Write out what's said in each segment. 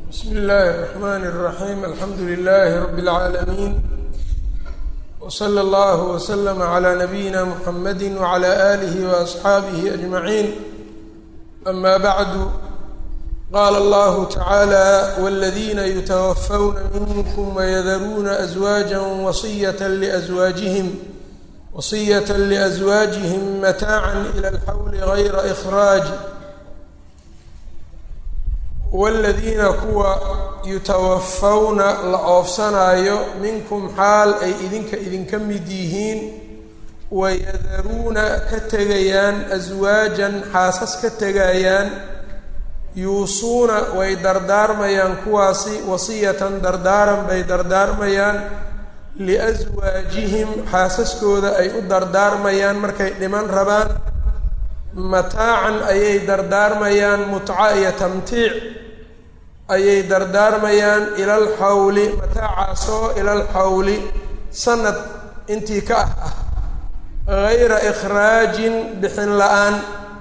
بسم الله الرحمن الرحيم الحمد لله رب العالمين وصلى الله وسلم على نبينا محمد وعلى آله وأصحابه أجمعين أما بعد قال الله تعالى والذين يتوفون منكم ويذرون أزواجا وصية لأزواجهم متاعا إلى الحول غير إخراج والذيina kuwa yutawafawna la oofsanaayo minkum xaal ay idinka mid yihiin wayadaruuna ka tegayaan aswaajan xaasas ka tegayaan yuusuuna way dardaarmayaan kuwaasi wasiyatan dardaaran bay dardaarmayaan liaswaajihim xaasaskooda ay u dardaarmayaan markay dhiman rabaan mataacan ayay dardaarmayaan mutca iyo tamtiic ayay dardaarmayaan ila alxawli mataacaasoo ila alxawli sanad intii ka ah gayra ikhraajin bixin la-aan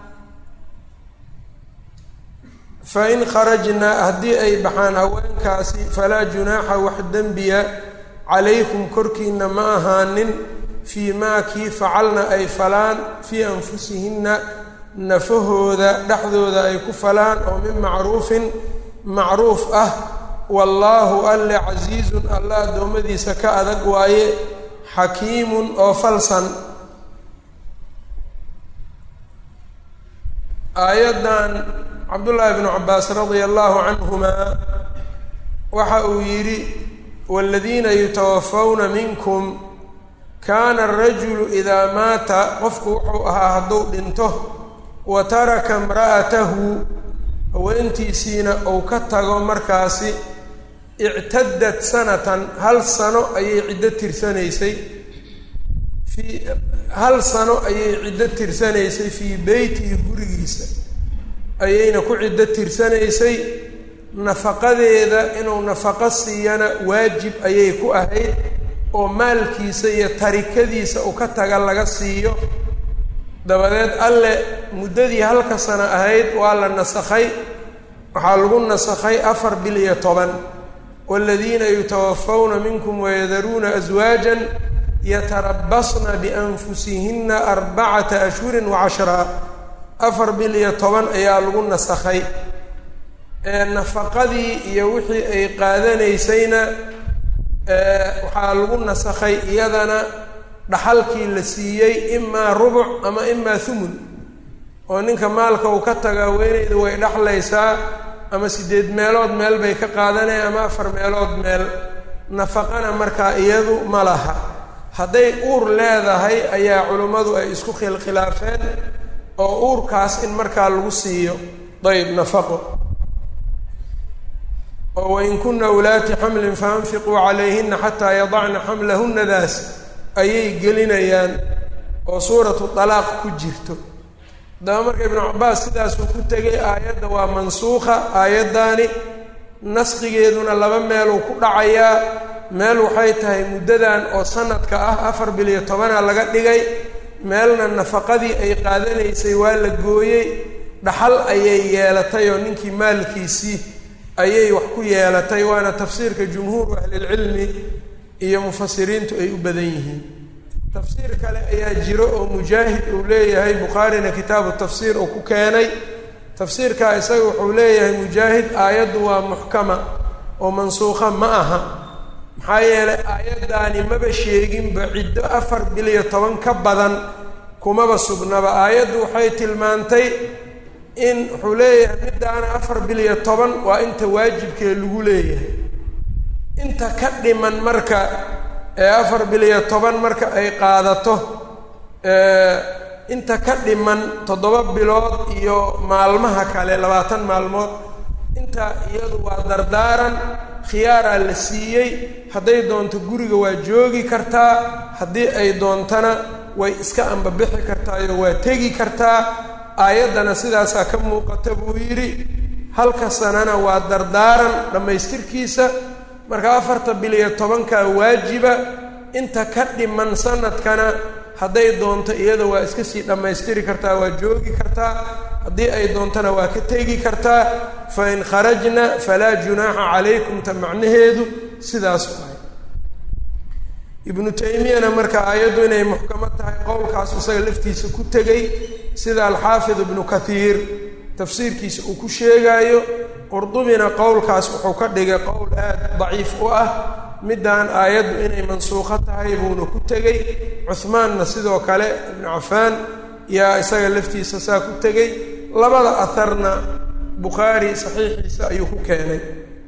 fa in kharajna haddii ay baxaan haweenkaasi falaa junaaxa wax dembiya calaykum korkiina ma ahaanin fii maa kii facalna ay falaan fii anfusihinna nafahooda dhexdooda ay ku falaan oo min macruufin macruuf ah wallaahu alle casiizun alla addoommadiisa ka adag waaye xakiimun oo falsan aayaddan cabdullaahi bnu cabbaas radia allahu canhumaa waxa uu yidhi waaladiina yutawafawna minkum kaana arajulu idaa maata qofku wuxuu ahaa hadduu dhinto wa taraka imra'atahu haweentiisiina uu ka tago markaasi ictaddat sanatan hal sano ayay ciddo tirsanaysay fii beytihi gurigiisa ayayna ku ciddo tirsanaysay nafaqadeeda inuu nafaqo siiyana waajib ayay ku ahayd oo maalkiisa iyo tarikadiisa uu ka taga laga siiyo dabadeed alle muddadii halka sano ahayd waa la nasakhay waxaa lagu nasakhay 4 bil iyo 10 waaladiina yutawafawna minkum wayadaruuna aswaajan yatarabbasna bianfusihinna 4 ashhurin wa10 4 bil iyo 10 ayaa lagu nasakhay nafaqadii iyo wixii ay qaadanaysayna waxaa lagu nasakhay iyadana dhaxalkii la siiyey imaa rubuc ama imaa thumun oo ninka maalka uu ka taga haweeneyda way dhexlaysaa ama 8 meelood meel bay ka qaadanaya ama 4 meelood meel nafaqana markaa iyadu ma laha hadday uur leedahay ayaa culimmadu ay isku khilaafeen oo uurkaas in markaa lagu siiyo dayb nafaqo oo wain kunna ulaati xamlin faanfiquu calayhina xataa yadacna xamlahunna daas ayay gelinayaan oo suuratu talaaq ku jirto haddaba marka ibnu cabbaas sidaasuu ku tegay aayadda waa mansuukha aayaddaani naskigeeduna 2 meeluu ku dhacayaa meel waxay tahay muddadan oo sanadka ah 4 bil iyo 10 laga dhigay meelna nafaqadii ay qaadanaysay waa la gooyey dhaxal ayay yeelatay oo ninkii maalkiisii ayay wax ku yeelatay waana tafsiirka jumhuuru ahlilcilmi iyo mufasiriintu ay u badan yihiin tafsiir kale ayaa jiro oo mujaahid uu leeyahay bukhaarina kitaabu tafsiir uu ku keenay tafsiirkaa isaga wuxuu leeyahay mujaahid aayaddu waa muxkama oo mansuukha ma aha maxaa yeelay aayaddaani maba sheeginba ciddo 4 bil iyo 10 ka badan kumaba sugnaba aayaddu waxay tilmaantay in wuxuu leeyahay middaana 4 bil iyo 10 waa inta waajibkee lagu leeyahay inta ka dhiman marka 4 bil iyo 10 marka ay qaadato inta ka dhiman 7 bilood iyo maalmaha kale 20 maalmood inta iyadu waa dardaaran khiyaaraa la siiyey hadday doonto guriga waa joogi kartaa haddii ay doontana way iska ambabixi kartaayo waa tegi kartaa aayaddana sidaasaa ka muuqata buu yidhi halka sanana waa dardaaran dhammaystirkiisa marka 4 bil iyo 10kaa waajiba inta ka dhiman sanadkana hadday doonto iyada waa iska sii dhammaystiri kartaa waa joogi kartaa haddii ay doontana waa ka tegi kartaa fain kharajna falaa junaaxa calaykum ta macnaheedu sidaas waay ibnu taymiyana marka aayaddu inay muxkamad tahay qowlkaas isaga laftiisa ku tegay sida alxaafid ibnu kathiir tafsiirkiisa uu ku sheegaayo qurdubina qowlkaas wuxuu ka dhigay qowl aad daciif u ah middaan aayaddu inay mansuuqo tahay buuna ku tegey cuhmaanna sidoo kale ibnu cafaan yaa isaga laftiisa saa ku tegey labada aharna bukhaari saxiixiisa ayuu ku keenay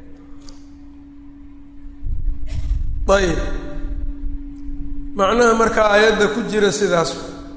ayib macnaha marka aayadda ku jira sidaas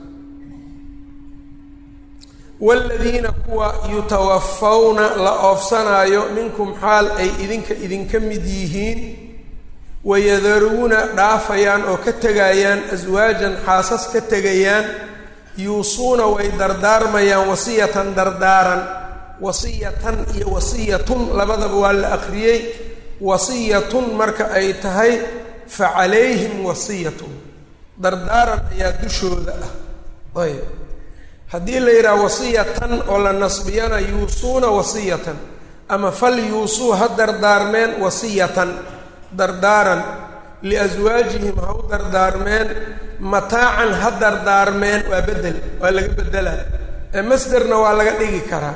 waaladiina kuwa yutawafawna la oofsanaayo minkum xaal ay idinka mid yihiin wayadaruuna dhaafayaan oo ka tegayaan aswaajan xaasas ka tegayaan yuusuuna way dardaarmayaan wasiyatan dardaaran wasiyatan iyo wasiyatun labadaba waa la akhriyey wasiyatun marka ay tahay fa calayhim wasiyatun dardaaran ayaa dushooda ah ayb haddii la yidhaha wasiyatan oo la nasbiyana yuusuuna wasiyatan ama fal yuusuu ha dardaarmeen wasiyatan dardaaran liaswaajihim ha u dardaarmeen mataacan ha dardaarmeen waa bedel waa laga bedelaa masderna waa laga dhigi karaa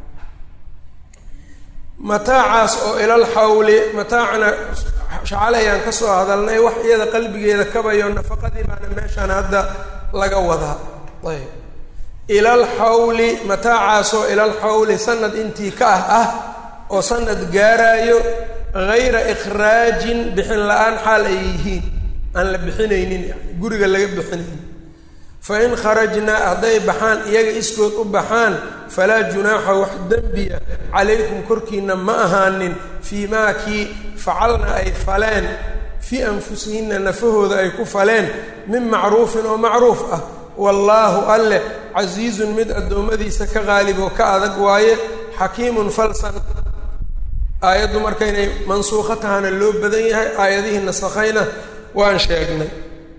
mataacaas oo ilal xawli mataacna shacalayaan ka soo hadalnay wax iyada qalbigeeda kabayo nafaqadii baana meeshaan hadda laga wadaa ayb ilal xawli mataacaasoo ilal xawli sanad intii ka ah oo sanad gaaraayo hayra ikhraajin bixin la-aan xaal ay yihiin aan la bixinaynin yani guriga laga bixinaynin fa in kharajnaa hadday baxaan iyaga iskood u baxaan falaa junaaxa wax dembiya calaykum korkiina ma ahaanin fii maa kii facalna ay faleen fii anfusihinna nafahooda ay ku faleen min macruufin oo macruuf ah wallaahu alleh casiizun mid addoommadiisa ka qaalib oo ka adag waaye xakiimun falsan aayaddu markaynay mansuuqo tahana loo badan yahay aayadihii nasakhayna waan sheegnay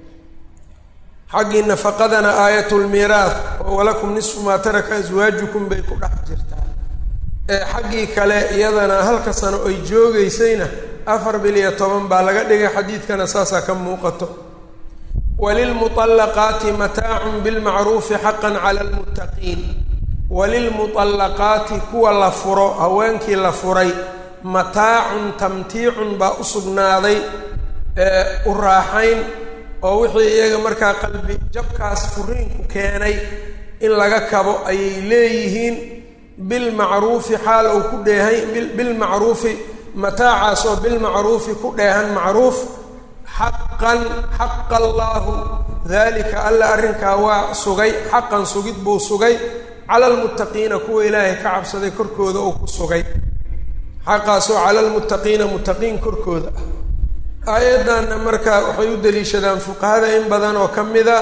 xaggii nafaqadana aayatulmiiraah oo walakum nisfu maa taraka aswaajukum bay ku dhex jirtaa xaggii kale iyadana halka sano ay joogaysayna 4 bil iyo 10 baa laga dhigay xadiidkana saasaa ka muuqato walilmuطallaqaati mataacun bilmacruufi xaqan cala almuttaqiin walilmuطallaqaati kuwa la furo haweenkii la furay mataacun tamtiicun baa u sugnaaday u raaxayn oo wixii iyaga markaa qalbi jabkaas furiinku keenay in laga kabo ayay leeyihiin bilmacruufi xaal uu ku dheehan bilmacruufi mataacaas oo bilmacruufi ku dheehan macruuf xaqan xaqa allaahu daalika alla arrinkaa waa sugay xaqan sugid buu sugay cala almuttaqiina kuwa ilaahay ka cabsaday korkooda uu ku sugay xaqaasoo cala almuttaqiina muttaqiin korkooda ah aayaddanna markaa waxay u daliishadaan fuqahada in badan oo ka mida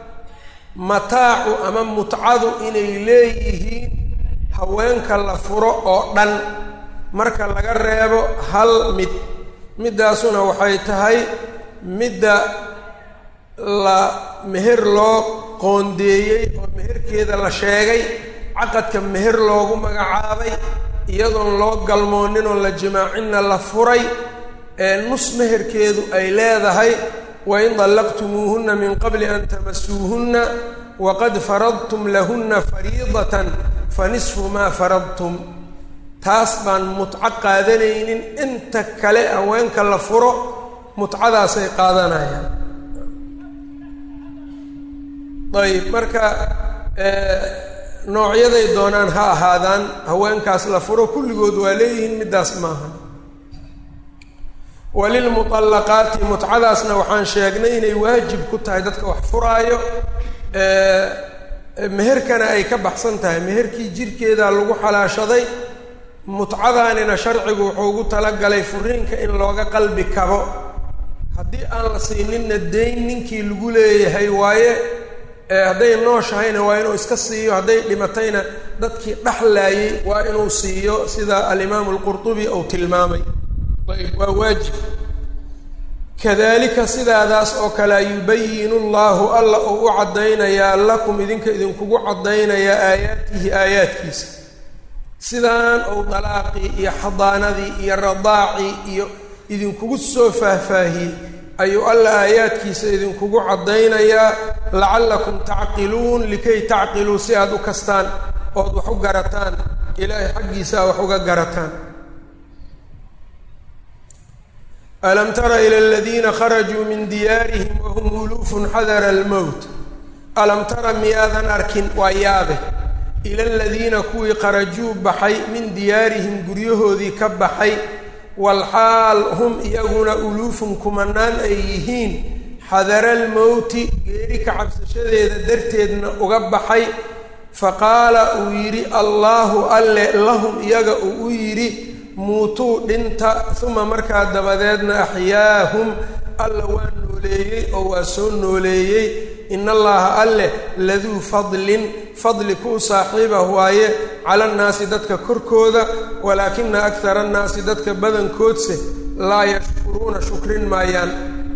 mataacu ama mutcadu inay leeyihiin haweenka la furo oo dhan marka laga reebo hal middaasuna waxay tahay midda la meher loo qoondeeyey oo meherkeeda la sheegay caqadka meher loogu magacaabay iyadoon loo galmoonin oo la jimaacinna la furay nus meherkeedu ay leedahay wain dallaqtumuuhunna min qabli an tamasuuhunna waqad faradtum lahunna fariidatan fanisfu maa faradtum taas baan mutco qaadanaynin inta kale haweenka la furo mutcadaasay qaadanayaan ayb marka noocyaday doonaan ha ahaadaan haweenkaas la furo kulligood waa leeyihiin middaas maaha walilmuطallaqaati mutcadaasna waxaan sheegnay inay waajib ku tahay dadka wax furaayo meherkana ay ka baxsan tahay meherkii jirkeeda lagu xalaashaday mutcadaanina sharcigu wuxuu ugu talagalay furiinka in looga qalbi kabo haddii aan la siininna dayn ninkii lagu leeyahay waaye hadday nooshahayna waa inuu iska siiyo hadday dhimatayna dadkii dhexlaayay waa inuu siiyo sida alimaamu alqurtubi uu tilmaamay ayb waa waajib kadalika sidaadaas oo kale yubayinu llahu alla uu u caddaynayaa lakum idinkugu caddaynayaa aayaatihi aayaadkiisa sidaan ou dalaaqii iyo xadaanadii iyo radaacii iyo idinkugu soo faahfaahiyey ayuu alla aayaadkiisa idinkugu caddaynayaa lacallakum tacqiluun likay tacqiluu si aad u kastaan ood wax u garataan ilaahay xaggiisa wax uga garataan alam tara ila aladiina kharajuu min diyaarihim wahum uluufun xadara almowt alam tara miyaadan arkin waa yaabe ila aladiina kuwii kharajuu baxay min diyaarihim guryahoodii ka baxay walxaal hum iyaguna uluufun kumanaan ay yihiin xadara almowti geeri ka cabsashadeeda darteedna uga baxay faqaala uu yidhi allaahu alle lahum iyaga uu u yidhi muutuu dhinta uma markaa dabadeedna axyaahum alla waa nooleeyey oo waa soo nooleeyey in allaha alleh laduu fadlin fadli kuu saaxiibah waaye cala annaasi dadka korkooda walaakina akthara annaasi dadka badankoodse laa yashkuruuna shukrin maayaan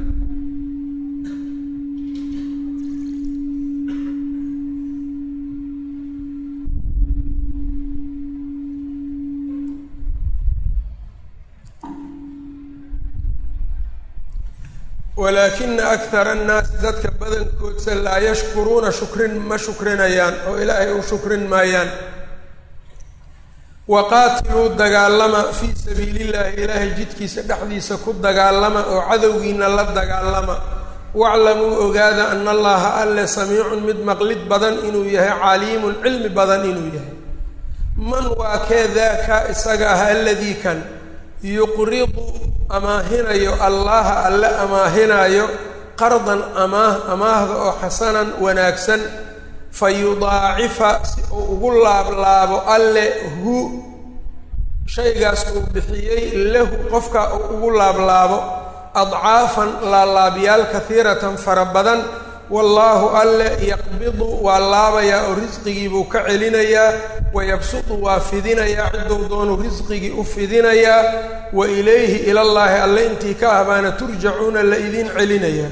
walaakina akthara annaasi dadka badankoodsa laa yashkuruuna ma shukrinayaan oo ilaahay u shukrin maayaan waqaatiluu dagaalama fii sabiili llahi ilaahay jidkiisa dhexdiisa ku dagaalama oo cadowgiina la dagaalama waclamuu ogaada ana allaha alle samiicun mid maqlid badan inuu yahay caliimun cilmi badan inuu yahay man waa kee daaka isaga ah aladii kan yuqridu amaahinayo allaha alle amaahinayo qardan amaahda oo xasanan wanaagsan fa yudaacifa si uu ugu laablaabo alle hu shaygaas uu bixiyey lahu qofka uu ugu laablaabo adcaafan laalaabyaal kahiiratan fara badan wallaahu alle yaqbidu waa laabayaa oo risqigiibuu ka celinayaa wayabsudu waa fidinayaa ciddou doonu risqigii u fidinayaa wa ilayhi ilallaahi alle intii ka ah baana turjacuuna la idiin celinayaa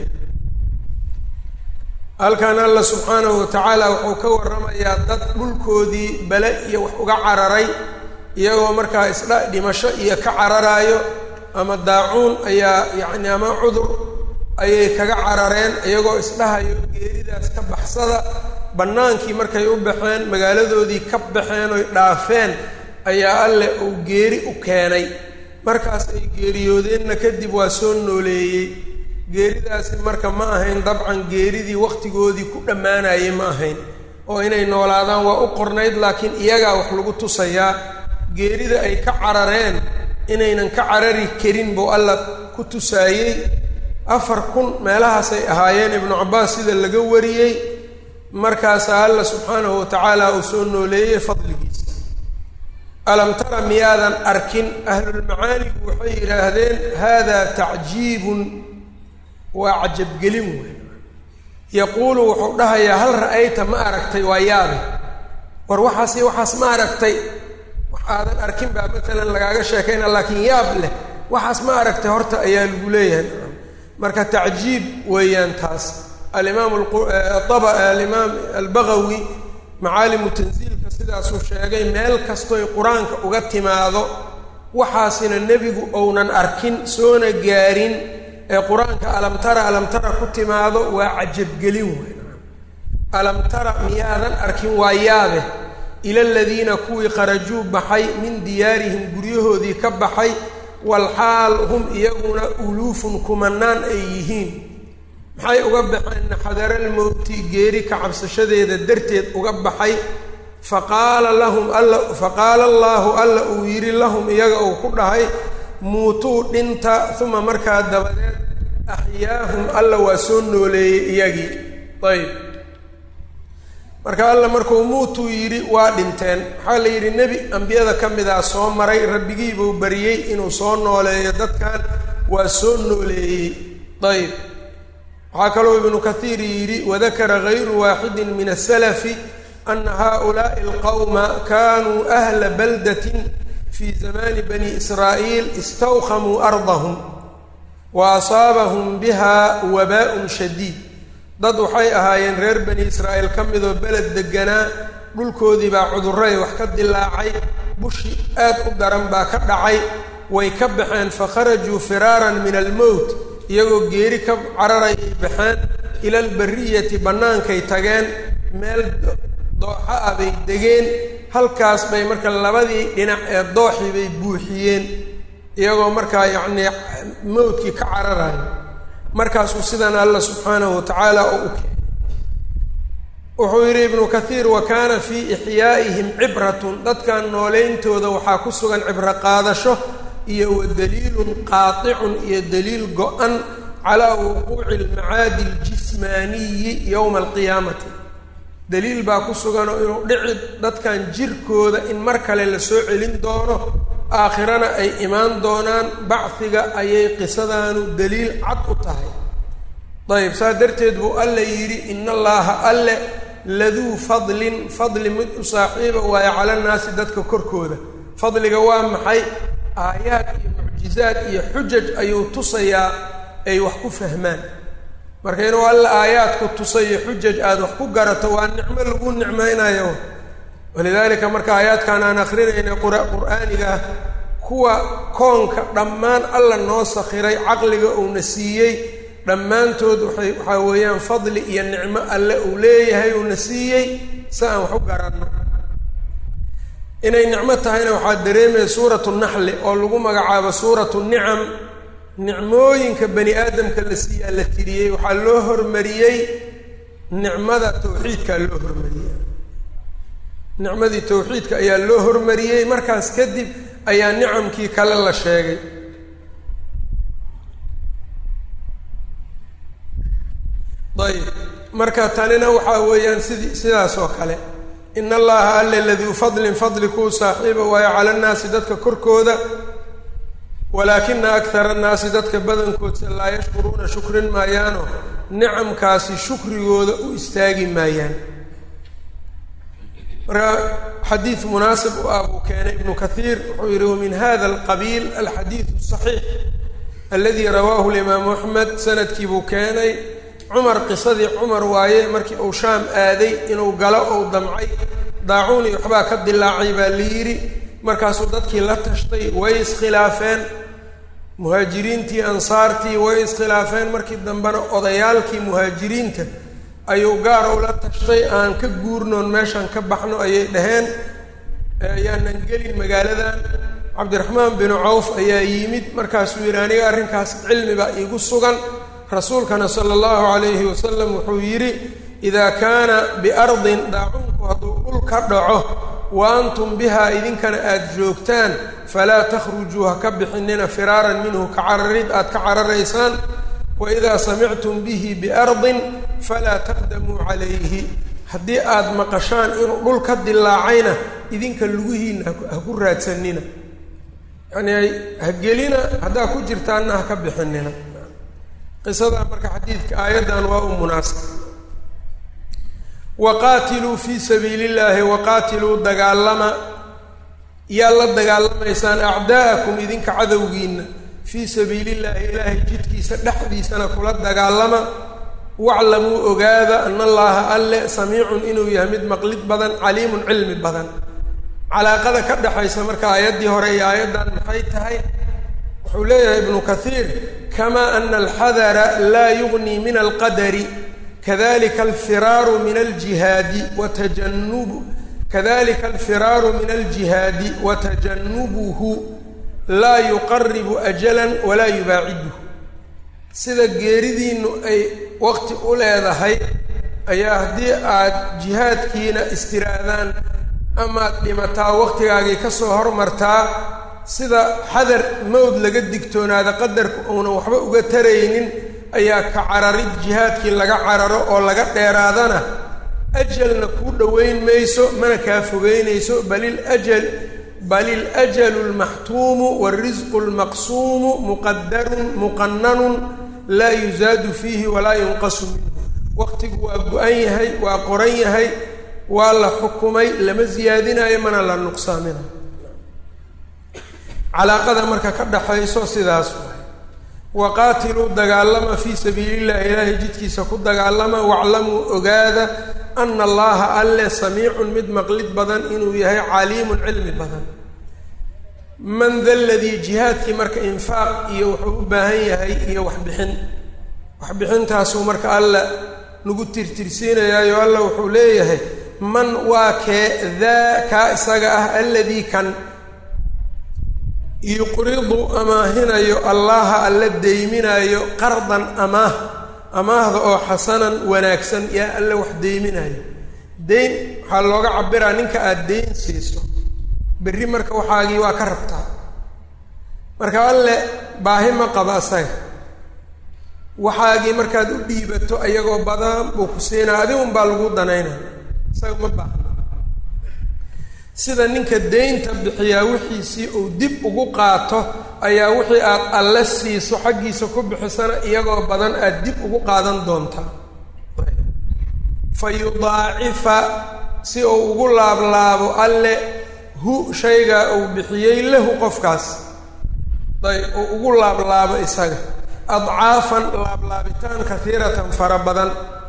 halkan alla subxaanahu watacaala wuxuu ka warramayaa dad dhulkoodii bale iyo wax uga cararay iyagoo markaa dhimasho iyo ka cararaayo ama daacuun ayaa yacni ama cudur ayay kaga carareen iyagoo isdhahayo geeridaas ka baxsada bannaankii markay u baxeen magaaladoodii ka baxeen oy dhaafeen ayaa alle uu geeri u keenay markaas ay geeriyoodeenna kadib waa soo nooleeyey geeridaasi marka ma ahayn dabcan geeridii waqtigoodii ku dhammaanayay ma ahayn oo inay noolaadaan waa u qornayd laakiin iyagaa wax lagu tusayaa geerida ay ka carareen inaynan ka carari karin buu alla ku tusaayey 4,000 meelahaasay ahaayeen ibnu cabbaas sida laga wariyey markaasaa alla subxaanahu watacaala uu soo nooleeyey fadligiisa alam tara miyaadan arkin ahlulmacaanigu waxay yidhaahdeen haadaa tacjiibun waa cajabgelin weyn yaquulu wuxuu dhahayaa hal ra'ayta ma aragtay waa yaabe war waxaas iyo waxaas ma aragtay wax aadan arkin baa matalan lagaaga sheekayna laakiin yaab leh waxaas ma aragtay horta ayaa lagu leeyahay marka tacjiib weeyaan taas alimaam albagawi macaalimu tansiilka sidaasuu sheegay meel kastoy qur-aanka uga timaado waxaasina nebigu ounan arkin soona gaarin ee qur-aanka alam tara ku timaado waa cajabgelin weyn alam tara miyaadan arkin waa yaabe ila aladiina kuwii kharajuu baxay min diyaarihim guryahoodii ka baxay walxaal hum iyaguna uluufun kumanaan ay yihiin maxay uga baxeen xadaralmowti geeri ka cabsashadeeda darteed uga baxay faqaala allaahu alla uu yidhi lahum iyaga uu ku dhahay muutuu dhinta uma markaa dabadeed axyaahum alla waa soo nooleeyey iyagii ayb marka alla markuu muutuu yidhi waa dhinteen waxaa la yidhi nebi ambiyada ka midaa soo maray rabbigiibuu bariyey inuu soo nooleeyo dadkan waa soo nooleeyey ayb waxaa kaloo ibnu kathiir yidhi wadakara gayru waaxidin min asalafi ana haؤulaaءi اlqowma kanuu ahla baldatin fi zamani bani israa'iil istawkhamuu ardahum wa asaabahum biha wabaa'un shadiid dad waxay ahaayeen reer bani israa'iil ka midoo beled deganaa dhulkoodii baa cudurray wax ka dilaacay bushi aad u daran baa ka dhacay way ka baxeen fakharajuu firaaran min almowt iyagoo geeri ka cararayay baxeen ila albariyati bannaankay tageen meel dooxa ah bay degeen halkaas bay marka labadii dhinac ee dooxii bay buuxiyeen iyagoo markaa yacnii mowdkii ka cararaya markaasuu sidan alla subxaanahu watacaala oo u keenay wuxuu yidhi ibnu kathiir wa kaana fii ixyaa'ihim cibratun dadkan noolayntooda waxaa ku sugan cibro qaadasho iyo wa daliilun qaaticun iyo daliil go-an calaa wuquuci almacaadi aljismaaniyi yowma alqiyaamati daliil baa ku suganoo inuu dhici dadkan jirkooda in mar kale la soo celin doono aakhirana ay imaan doonaan bacdiga ayay qisadaanu daliil cad u tahay dayib saa darteed buu alla yidhi ina allaaha alle laduu fadlin fadli mid u saaxiiba waayo cala nnaasi dadka korkooda fadliga waa maxay aayaad iyo mucjizaad iyo xujaj ayuu tusayaa ay wax ku fahmaan marka inuu alla aayaadku tusayo xujaj aada wax ku garato waa nicmo lagu nicmaynayo walidaalika marka aayaadkan aan akrinayna qur'aaniga ah kuwa koonka dhammaan alla noo sakhiray caqliga uuna siiyey dhammaantood waxaa weeyaan fadli iyo nicmo alle uu leeyahay uuna siiyey si aan wax u garanno inay nicmo tahayna waxaa dareemaya suuratu naxli oo lagu magacaabo suuratu nicam nicmooyinka bani aadamka la siiyaa la tiriyey waxaa loo hormariyey nicmada tawxiidkaa loo hormariyey nicmadii tawxiidka ayaa loo hormariyey markaas kadib ayaa nicamkii kale la sheegay ayb marka tanina waxaa weeyaan sidaas oo kale ina allaha alle laduu fadlin fadli kuu saaxiiba waayo cala annaasi dadka korkooda walaakina akara annaasi dadka badankoodse laa yashkuruuna shukrin maayaano nicamkaasi shukrigooda u istaagi maayaan marka xadiid munaasib u ah buu keenay ibnu kathiir wuxuu yidhi wamin hada alqabiil alxadiidu asaxiix aladi rawaahu limaamu axmed sanadkii buu keenay cumar qisadii cumar waaye markii uu shaam aaday inuu galo ou damcay daacuuni waxbaa ka dilaacay baa la yidhi markaasuu dadkii la tashtay way iskhilaafeen muhaajiriintii ansaartii way iskhilaafeen markii dambena odayaalkii muhaajiriinta ayuu gaar ula tashtay aan ka guurnoon meeshaan ka baxno ayay dhaheen ayaanan gelin magaaladan cabdiraxmaan binu cawf ayaa yimid markaasuu yidhi aniga arrinkaas cilmi baa iigu sugan rasuulkana sala allahu calayhi wasalam wuxuu yidhi idaa kaana biardin daacunku hadduu dhul ka dhaco wa antum bihaa idinkana aada joogtaan falaa takhrujuu ha ka bixinina firaaran minhu ka cararid aad ka cararaysaan waidaa samictum bihi biardin falaa taqdamuu calayhi haddii aada maqashaan inuu dhul ka dilaacayna idinka lugihiina ha ku raadsanina yacnii ha gelina haddaa ku jirtaanna ha ka bixinina qisadaa marka xadiidka aayaddan waa u munaasib waqaatiluu fii sabiili illaahi waqaatiluu dagaalama yaa la dagaalamaysaan acdaa'akum idinka cadowgiina fii sabiili illaahi ilaahay jidkiisa dhexdiisana kula dagaalama waclamuu ogaada ana allaaha alle samiicun inuu yahay mid maqlid badan caliimun cilmi badan calaaqada ka dhexaysa marka aayaddii hore iyo aayaddan maxay tahay wuxuu leeyahay ibnu kathiir kamaa ana alxadara laa yugnii min alqadari kadalika alfiraaru min aljihaadi watajanubu kadalika alfiraaru min aljihaadi watajanubuhu laa yuqaribu ajalan walaa yubaaciduhu sida geeridiinu ay waqti u leedahay ayaa haddii aad jihaadkiina istiraadaan amaad dhimataa waqtigaagii ka soo hormartaa sida xadar mawd laga digtoonaada qadarku uunan waxba uga taraynin ayaa ka cararid jihaadkii laga cararo oo laga dheeraadana ajalna kuu dhoweyn mayso mana kaa fogeynayso bal ilajalu lmaxtuumu wاlrisqu lmaqsuumu muqadarun muqananun laa yuzaadu fiihi walaa yunqasu minhu waqtigu waa go-an yahay waa qoran yahay waa la xukumay lama siyaadinayo mana la nuqsaaminayo calaaqada marka ka dhaxayso sidaas waay waqaatiluu dagaalama fii sabiilillahi ilaahay jidkiisa ku dagaalama waclamuu ogaada ana allaha alle samiicun mid maqlid badan inuu yahay caliimun cilmi badan. man da ladii jihaadkii marka infaaq iyo wuxuu u baahan yahay iyo waxbixintaasuu marka alla nagu tirtirsiinayaayo alla wuxuu leeyahay man waa kee daa kaa isaga ah alladii kan yuqridu amaahinayo allaha alla deyminayo qardan amaahda oo xasanan wanaagsan yaa alle wax deyminayo. deyn waxaa looga cabiraa ninka aada deyn siiso berri marka waxaagii waa ka rabtaa, marka alle baahi ma qaba asaga, waxaagii markaad u dhiibato ayagoo badan buu ku siinaa, adigun baa lagu danaynaya, isaga ma baahna. sida ninka deynta bixiyaa wixiisii uu dib ugu qaato ayaa wixii aad alle siiso xaggiisa ku bixisana iyagoo badan aad dib ugu qaadan doontaa. fa yudaacifa si uu ugu laablaabo alle hu shaygaa uu bixiyey lahu qofkaas, uu ugu laablaabo isaga adcaafan laablaabitaan kaiiratan fara badan.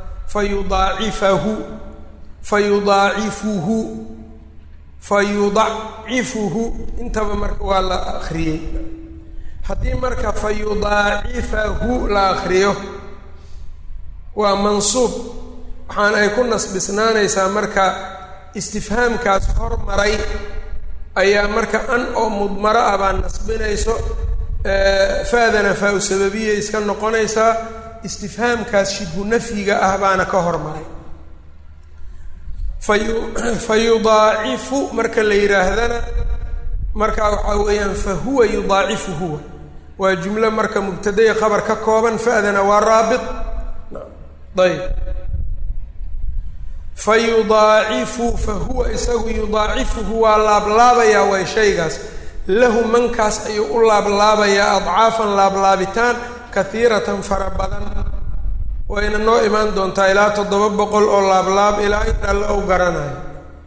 fayudaacifuhu intaba marka waa la akriyey. haddii marka fayudaacifahu la akriyo waa mansuub, waxaan ay ku nasbisnaanaysaa marka istifhaamkaas hormaray ayaa marka an oo mudmaro ah baa nasbinayso, faadana faa-u sababiya iska noqonaysaa, istifhaamkaas shibhu nafyiga ah baana ka hormaray. fayudaacifu marka la yidhaahdana marka waxaa weeyaan fahuwa yudaacifu huwa, waa jumlo marka mubtadaya khabar ka kooban, fa'dana waa raabit. ayb fayudaacifu fahuwa isagu yudaacifuhu waa laablaabayaa way shaygaas, lahu mankaas ayuu u laablaabayaa adcaafan laablaabitaan kaiiratan fara badan. wayna noo imaan doontaa ilaa 700 oo laablaab ilaa inta alla u garanayo.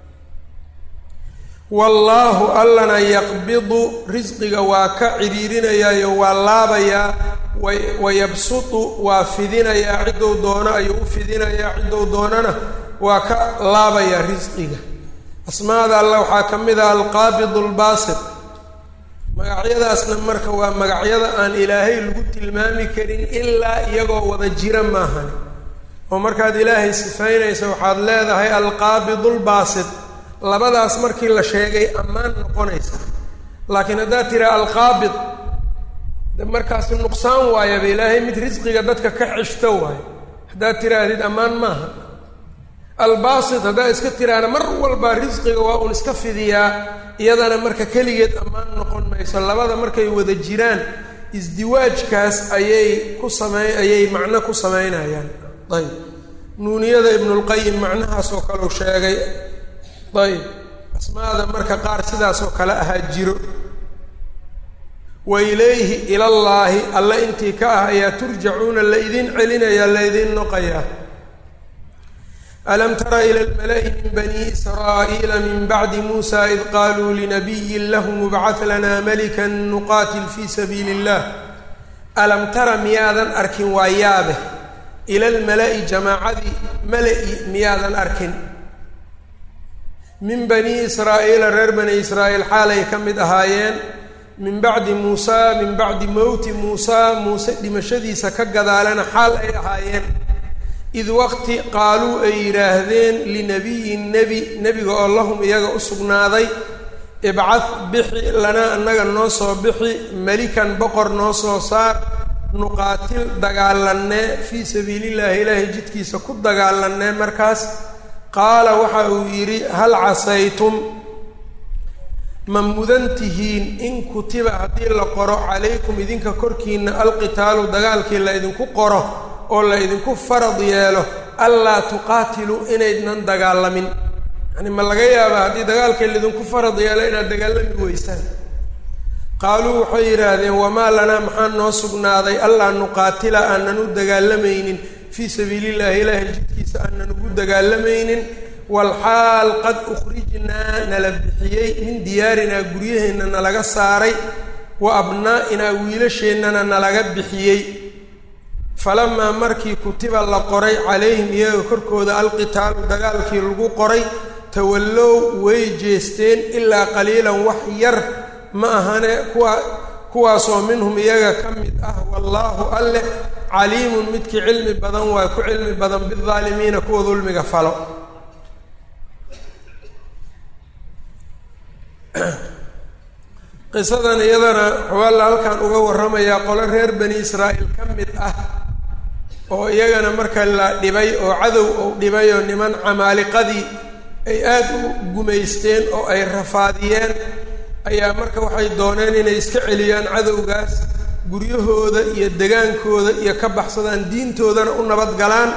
wallaahu allana yaqbidu risqiga waa ka cidhiirinayaayo waa laabayaa, wayabsutu waa fidinayaa, ciddou doono ayuu u fidinayaa, ciddou doonana waa ka laabayaa risqiga. asmaada alla waxaa ka mid ah alqaabidu albaasit, magacyadaasna marka waa magacyada aan ilaahay lagu tilmaami karin ilaa iyagoo wada jira maahan. oo markaad ilaahay sifaynaysa waxaad leedahay alqaabidu lbaasit, labadaas markii la sheegay ammaan noqonaysa. laakiin haddaad tiraa alqaabid markaasi nuqsaan waayaba, ilaahay mid risqiga dadka ka ceshto waayo haddaad tiraahdid ammaan maaha. albaasit haddaad iska tiraana mar walba risqiga waa uun iska fidiyaa, iyadana marka keligeed ammaan noqon mayso. labada markay wada jiraan isdiwaajkaas ayay macno ku samaynayaan. ayb nuuniyada ibnulqayim macnahaas oo kale u sheegay. ayb asmaada marka qaar sidaas oo kale ahaa jiro. wa ilayhi ilallaahi alle intii ka ah ayaa turjacuuna la idin celinayaa, la idin noqayaa. alam tara ila almala'i min bani israa'iila min bacdi muusa id qaaluu linabiyin lahum ibcad lanaa malikan nuqaatil fii sabiili illah. alam tara miyaadan arkin waa yaabe, ila almala'i jamaacadii mala-i miyaadan arkin, min bani israa'iila reer bani israa'iil xaalay ka mid ahaayeen, min bacdi muusaa min bacdi mowti muusaa muuse dhimashadiisa ka gadaalana xaal ay ahaayeen. id waqti qaaluu ay yidhaahdeen linabiyin nebiga oo lahum iyaga u sugnaaday, ibcad bixi lanaa annaga noo soo bixi, melikan boqor noo soo saar, nuqaatil dagaalanee fii sabiilillaahi ilaahay jidkiisa ku dagaalanee. markaas qaala waxa uu yidhi hal casaytum ma mudan tihiin in kutiba haddii la qoro calaykum idinka korkiina alqitaalu dagaalkii la idinku qoro oo la idinku farad yeelo allaa tuqaatiluu inaydnan dagaalamin. yani ma laga yaabaa haddii dagaalkii laidinku farad yeelo inaad dagaalami weysaan. qaaluu waxay yidhaahdeen wamaa lanaa maxaa noo sugnaaday allaa nuqaatila aanan u dagaalamaynin fii sabiilillaahi ilaahay jidkiisa aanan ugu dagaalamaynin, walxaal qad ukhrijnaa nala bixiyey min diyaarinaa guryaheenna nalaga saaray, wa abnaa'inaa wiilasheennana nalaga bixiyey falamaa markii kutiba la qoray calayhim iyaga korkooda alqitaalu dagaalkii lagu qoray tawallow way jeesteen ilaa qaliilan wax yar ma ahane kuwaasoo minhum iyaga ka mid ah wallaahu alleh caliimun midkii cilmi badan waa ku cilmi badan bidaalimiina kuwa dulmiga falo qisadan iyadana waxaa halkan uga warramayaa qolo reer bani israa'iil ka mid ah oo iyagana marka la dhibay oo cadow uu dhibay oo niman camaaliqadii ay aad u gumaysteen oo ay rafaadiyeen ayaa marka waxay dooneen inay iska celiyaan cadowgaas guryahooda iyo degaankooda iyo ka baxsadaan diintoodana u nabad galaan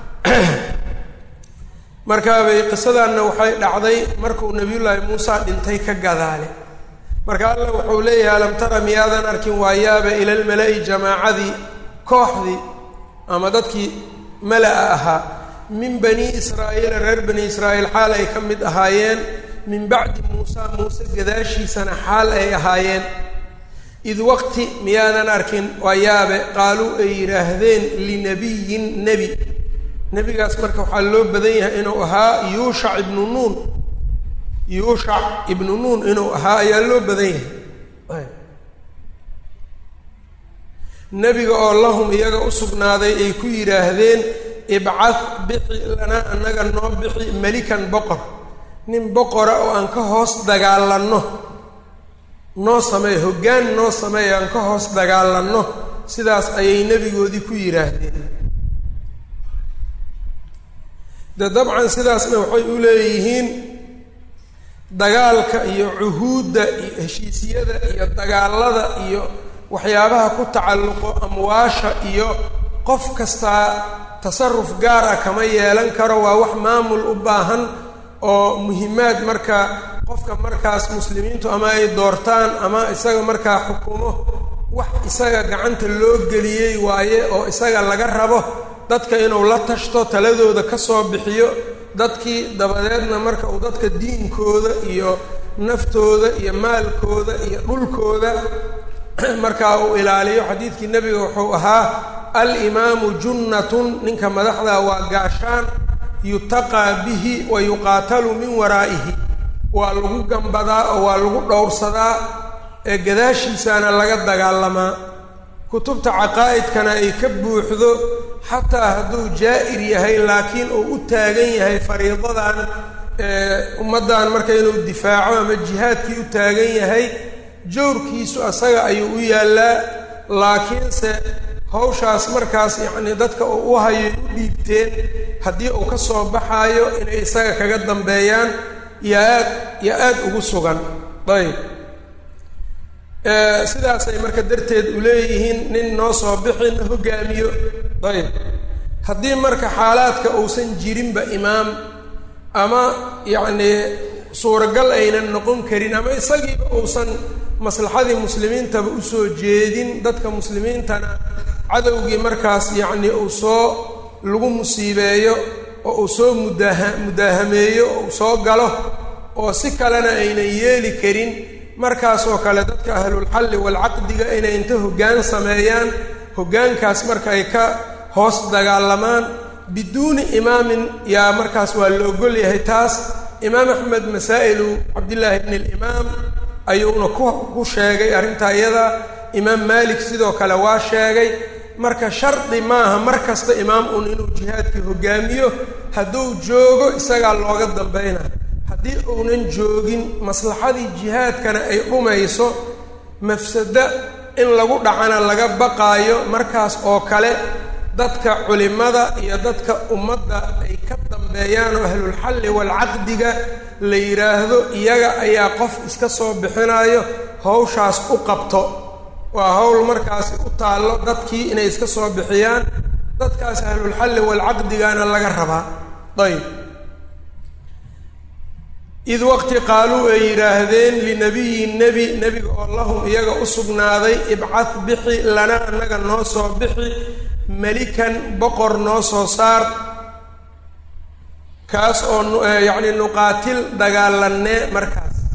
markaabay qisadanna waxay dhacday markuu nebiyullaahi muusa dhintay ka gadaale marka alla wuxuu leeyahay alam tara miyaadan arkin waayaaba ilalmala'i jamaacadii kooxdii ama dadkii mala-a ahaa min bani israa'iila reer bani israa'iil xaal ay ka mid ahaayeen min bacdi muusa muuse gadaashiisana xaal ay ahaayeen id waqti miyaadan arkin waayaabe qaaluu ay yidhaahdeen linabiyin nebigaas marka waxaa loo badan yahay inuu ahaa yuushac ibnu nuun inuu ahaa ayaa loo badan yahay nebiga oo lahum iyaga u sugnaaday ay ku yidhaahdeen ibcad bixi lanaa annaga noo bixi melikan boqor nin boqora oo aan ka hoos dagaalanno noo sameey hoggaan noo sameey aan ka hoos dagaalanno sidaas ayay nebigoodii ku yidhaahdeen de dabcan sidaasna waxay u leeyihiin dagaalka iyo cuhuudda iyo heshiisyada iyo dagaalada iyo waxyaabaha ku tacalluqo amwaasha iyo qof kastaa tasaruf gaar ah kama yeelan karo waa wax maamul u baahan oo muhiimaad marka qofka markaas muslimiintu ama ay doortaan ama isaga markaa xukumo wax isaga gacanta loo geliyey waaye oo isaga laga rabo dadka inuu la tashto taladooda ka soo bixiyo dadkii dabadeedna marka uu dadka diinkooda iyo naftooda iyo maalkooda iyo dhulkooda markaa uu ilaaliyo xadiidkii nebiga wuxuu ahaa alimaamu junnatun ninka madaxda waa gaashaan yutaqaa bihi wa yuqaatalu min waraa'ihi waa lagu gambadaa oo waa lagu dhowrsadaa ee gadaashiisaana laga dagaalamaa kutubta caqaa'idkana ay ka buuxdo xataa hadduu jaa'ir yahay laakiin uu u taagan yahay fariidadan ummaddan marka inuu difaaco ama jihaadkii u taagan yahay jawrkiisu asaga ayuu u yaallaa laakiinse hawshaas markaas yacnii dadka uu u hayay u dhiibteen haddii uu ka soo baxaayo inay isaga kaga dambeeyaan yaa aad ugu sugan ayb sidaasay marka darteed u leeyihiin nin noo soo bixin hogaamiyo ayb haddii marka xaalaadka uusan jirinba imaam ama yacnii suuragal aynan noqon karin ama isagiiba uusan maslaxadii muslimiintaba usoo jeedin dadka muslimiintana cadowgii markaas yacnii uu soo lagu musiibeeyo oo uu soo mudaahameeyo oo uu soo galo oo si kalena aynan yeeli karin markaasoo kale dadka ahlulxalli walcaqdiga inay inta hoggaan sameeyaan hoggaankaas marka ay ka hoos dagaalamaan biduuni imaamin yaa markaas waa la ogol yahay taas imaam axmed masaa'ilu cabdillaahi bni alimaam ayuuna ku sheegay arrintaa iyada imaam maalik sidoo kale waa sheegay marka shardi maaha mar kasta imaam uun inuu jihaadkii hoggaamiyo hadduu joogo isagaa looga dambaynayo haddii uunan joogin maslaxadii jihaadkana ay dhumayso mafsado in lagu dhacana laga baqaayo markaas oo kale dadka culimada iyo dadka ummadda ay ka dambeeyaan oo ahlulxalli walcaqdiga la yidhaahdo iyaga ayaa qof iska soo bixinayo hawshaas u qabto waa hawl markaasi u taallo dadkii inay iska soo bixiyaan dadkaas ahlulxalli walcaqdigana laga rabaa ayb id waqti qaaluu ay yidhaahdeen linabiyin nebiga oo lahum iyaga u sugnaaday ibcad bixi lana annaga noo soo bixi melikan boqor noo soo saar kaas oo yacni nuqaatil dagaalanee markaas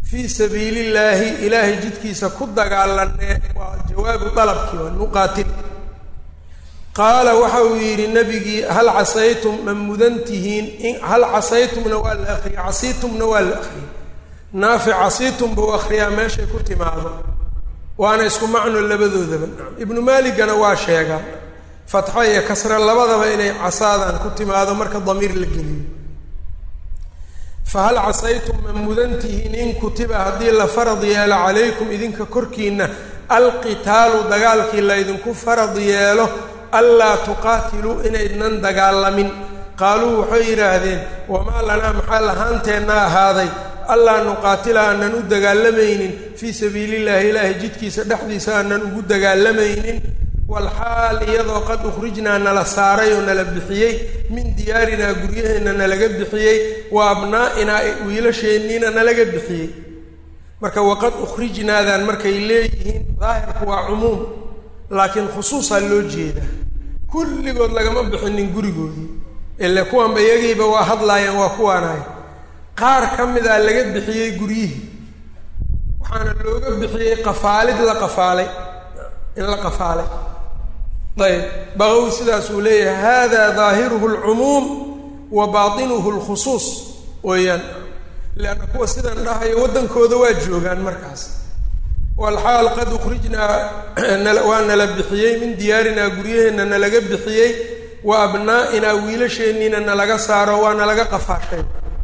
fii sabiili illaahi ilaahay jidkiisa ku dagaalanee waa jawaabu dalabkii waa nuqaatil qaala waxa uu yidhi nebigii hal casaytum ma mudan tihiin hal casaytumna waa la akriyay casiitumna waa la akriyay naafic casiitum buu akhriyaa meeshay ku timaado waana isku macno labadoodaba ibnu maaligana waa sheegaa fatxa iyo kasra labadaba inay casaadan ku timaado marka damiir la geliyo fahal casaytum ma mudan tihiin in kutiba haddii la farad yeelo calaykum idinka korkiina alqitaalu dagaalkii laydinku farad yeelo anlaa tuqaatiluu inaydnan dagaalamin qaaluu waxay yidhaahdeen wamaa lanaa maxaa lahaanteenna ahaaday allaa nuqaatila aanan u dagaalamaynin fii sabiilillahi ilaahay jidkiisa dhexdiisa aanan ugu dagaalamaynin walxaal iyadoo qad ukhrijnaa nala saaray oo nala bixiyey min diyaarinaa guryaheenna nalaga bixiyey wa abnaa'inaa wiilasheenniina nalaga bixiyey marka waqad ukhrijnaadan markay leeyihiin daahirku waa cumuum laakiin khusuusaa loo jeedaa kulligood lagama bixinin gurigoodii ile kuwanba iyagiiba waa hadlaayeen waa kuwaanahay qaar ka midaa laga bixiyey guryihii waxaana looga bixiyey qafaalid la qafaalay in la qafaalay ayb baqowi sidaasuu leeyahay hada daahiruhu alcumuum wa baatinuhu alkhusuus weeyaan leanna kuwa sidan dhahaya waddankooda waa joogaan markaas walxaal qad ukhrijnaa waa nala bixiyey min diyaarinaa guryaheenna nalaga bixiyey wa abnaa'inaa wiilasheenniina nalaga saaro waa nalaga qafaashay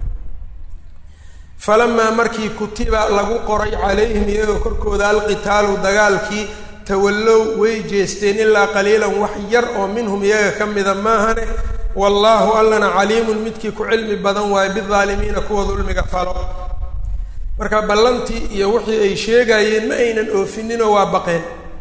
falamaa markii kutiba lagu qoray calayhim iyagoo korkooda alqitaalu dagaalkii tawallow way jeesteen ilaa qaliilan wax yar oo minhum iyaga ka mida maahane wallaahu allana caliimun midkii ku cilmi badan waayo bidaalimiina kuwa dulmiga falo marka ballantii iyo wixii ay sheegayeen ma aynan oofininoo waa baqeen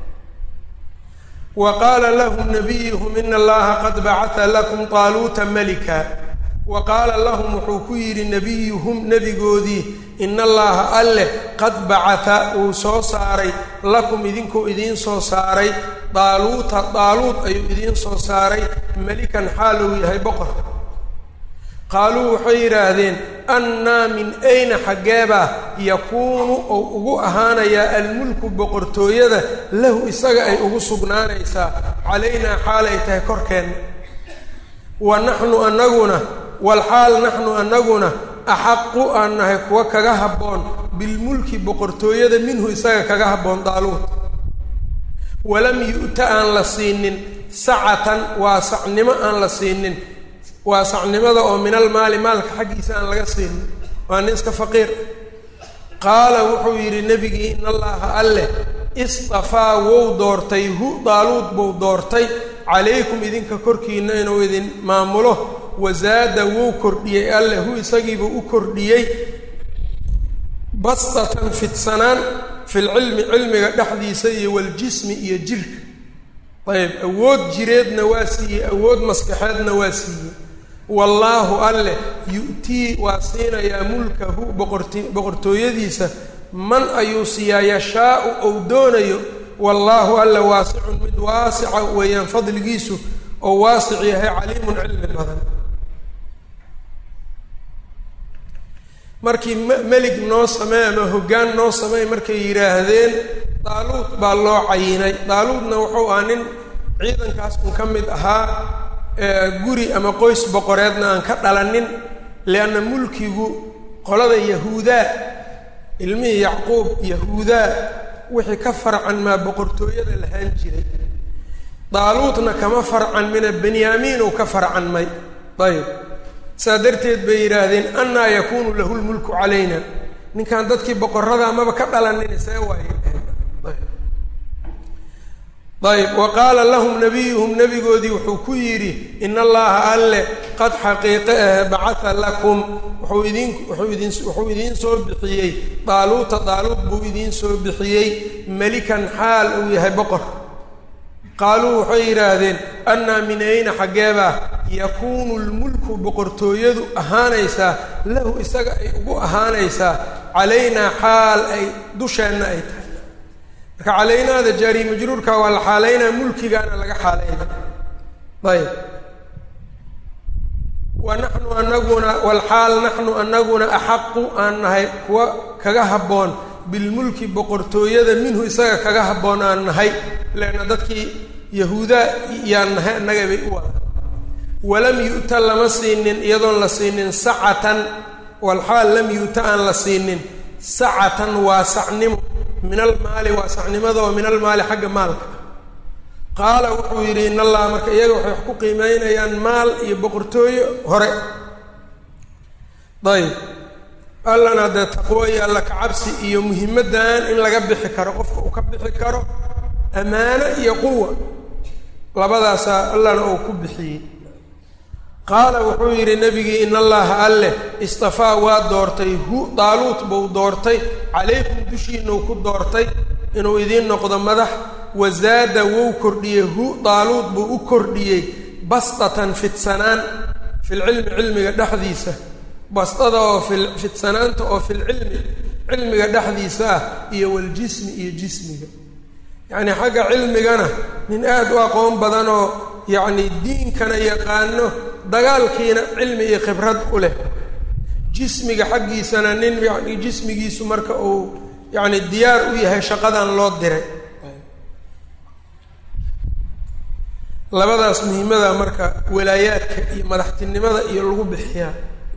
wa qaala lahum nabiyuhum ina allaha qad bacata lakum taaluuta malika wa qaala lahum wuxuu ku yidhi nebiyuhum nebigoodii ina allaha alleh qad bacata uu soo saaray lakum idinkuu idiin soo saaray daaluuta daaluud ayuu idiin soo saaray melikan xaal uu yahay boqor qaaluu waxay yidhaahdeen annaa min ayna xaggeebaa yakuunu ou ugu ahaanayaa almulku boqortooyada lahu isaga ay ugu sugnaanaysaa calaynaa xaal ay tahay korkeenna wa naxnu anaguna walxaal naxnu anaguna axaqu aan nahay kuwa kaga habboon bilmulki boqortooyada minhu isaga kaga habboon daaluud walam yu'ta aan la siinin sacatan waasacnimo aan la siinin waasacnimada oo min almaali maalka xaggiisa aan laga siinin waa nin iska faqiir qaala wuxuu yidhi nebigii in allaha alleh istafaa wou doortay hu daaluud buu doortay calaykum idinka korkiina inuu idin maamulo wazaada wuu kordhiyey alleh hu isagiibuu u kordhiyey bastatan fidsanaan filcilmi cilmiga dhexdiisa iyo waljismi iyo jirka ayb awood jireedna waa siiyey awood maskaxeedna waa siiyey wallaahu alleh yu'tii waa siinayaa mulkahu boqortooyadiisa man ayuu siiyaa yashaau ou doonayo wallaahu alle waasicun mid waasica weeyaan fadligiisu oo waasic yahay caliimun cilmi badan markii melig noo samey ama hoggaan noo samey markay yidhaahdeen daaluud baa loo cayinay daaluudna wuxuu ahaa nin ciidankaas un ka mid ahaa guri ama qoys boqoreedna aan ka dhalanin lianna mulkigu qolada yahuudaa ilmihii yacquub yahuudaa wixii ka farcan maa boqortooyada lahaan jiray daaluudna kama farcan mina benyaamiin uu ka farcanmay ayb saa darteed bay yidhaahdeen annaa yakuunu lahu lmulku calayna ninkan dadkii boqorrada amaba ka dhalanin see waaye ayb wa qaala lahum nabiyuhum nebigoodii wuxuu ku yidhi ina allaha alleh qad xaqiiqe ah bacata lakum wuxuu idiin soo bixiyey daaluuta daaluud buu idiin soo bixiyey melikan xaal uu yahay boqor qaaluu waxay yidhaahdeen annaa min ayna xaggeebaa yakuunu lmulku boqortooyadu ahaanaysaa lahu isaga ay ugu ahaanaysaa calaynaa xaal ay dusheenna ay tahay marka calaynaada jaari majruurka waa la xaalaynaa mulkigaana laga xaalaynaa ayb wanaxnu anaguna walxaal naxnu anaguna axaqu aan nahay kuwa kaga habboon bilmulki boqortooyada minhu isaga kaga habboon aan nahay leanna dadkii yahuuda yaan nahay annaga bay u wada walam yu'ta lama siinin iyadoon la siinin sacatan walxaal lam yu'ta aan la siinin sacatan waasacnimo min almaali waasacnimada oo min almaali xagga maalka qaala wuxuu yidhi in allaha marka iyaga waxay wax ku qiimeynayaan maal iyo boqortooyo hore ayb allana dee taqwo iyo alla kacabsi iyo muhimaddan in laga bixi karo qofka uu ka bixi karo amaano iyo quwa labadaasaa allana uu ku bixiyey qaala wuxuu yidhi nebigii in allaha alleh istafaa waa doortay daaluut buu doortay calaykum dushiinuu ku doortay inuu idiin noqdo madax wazaada wou kordhiyey daaluut buu u kordhiyey bastatan fidsanaan filcilmi cilmiga dhexdiisa bastada oo fidsanaanta oo filcilmi cilmiga dhexdiisa ah iyo waljismi iyo jismiga yacni xagga cilmigana nin aada u aqoon badanoo yacni diinkana yaqaano dagaalkiina cilmi iyo khibrad u leh jismiga xaggiisana nin yani jismigiisu marka uu yacni diyaar u yahay shaqadan loo diray labadaas muhiimada marka walaayaadka iyo madaxtinimada iyo lagu bixiyaa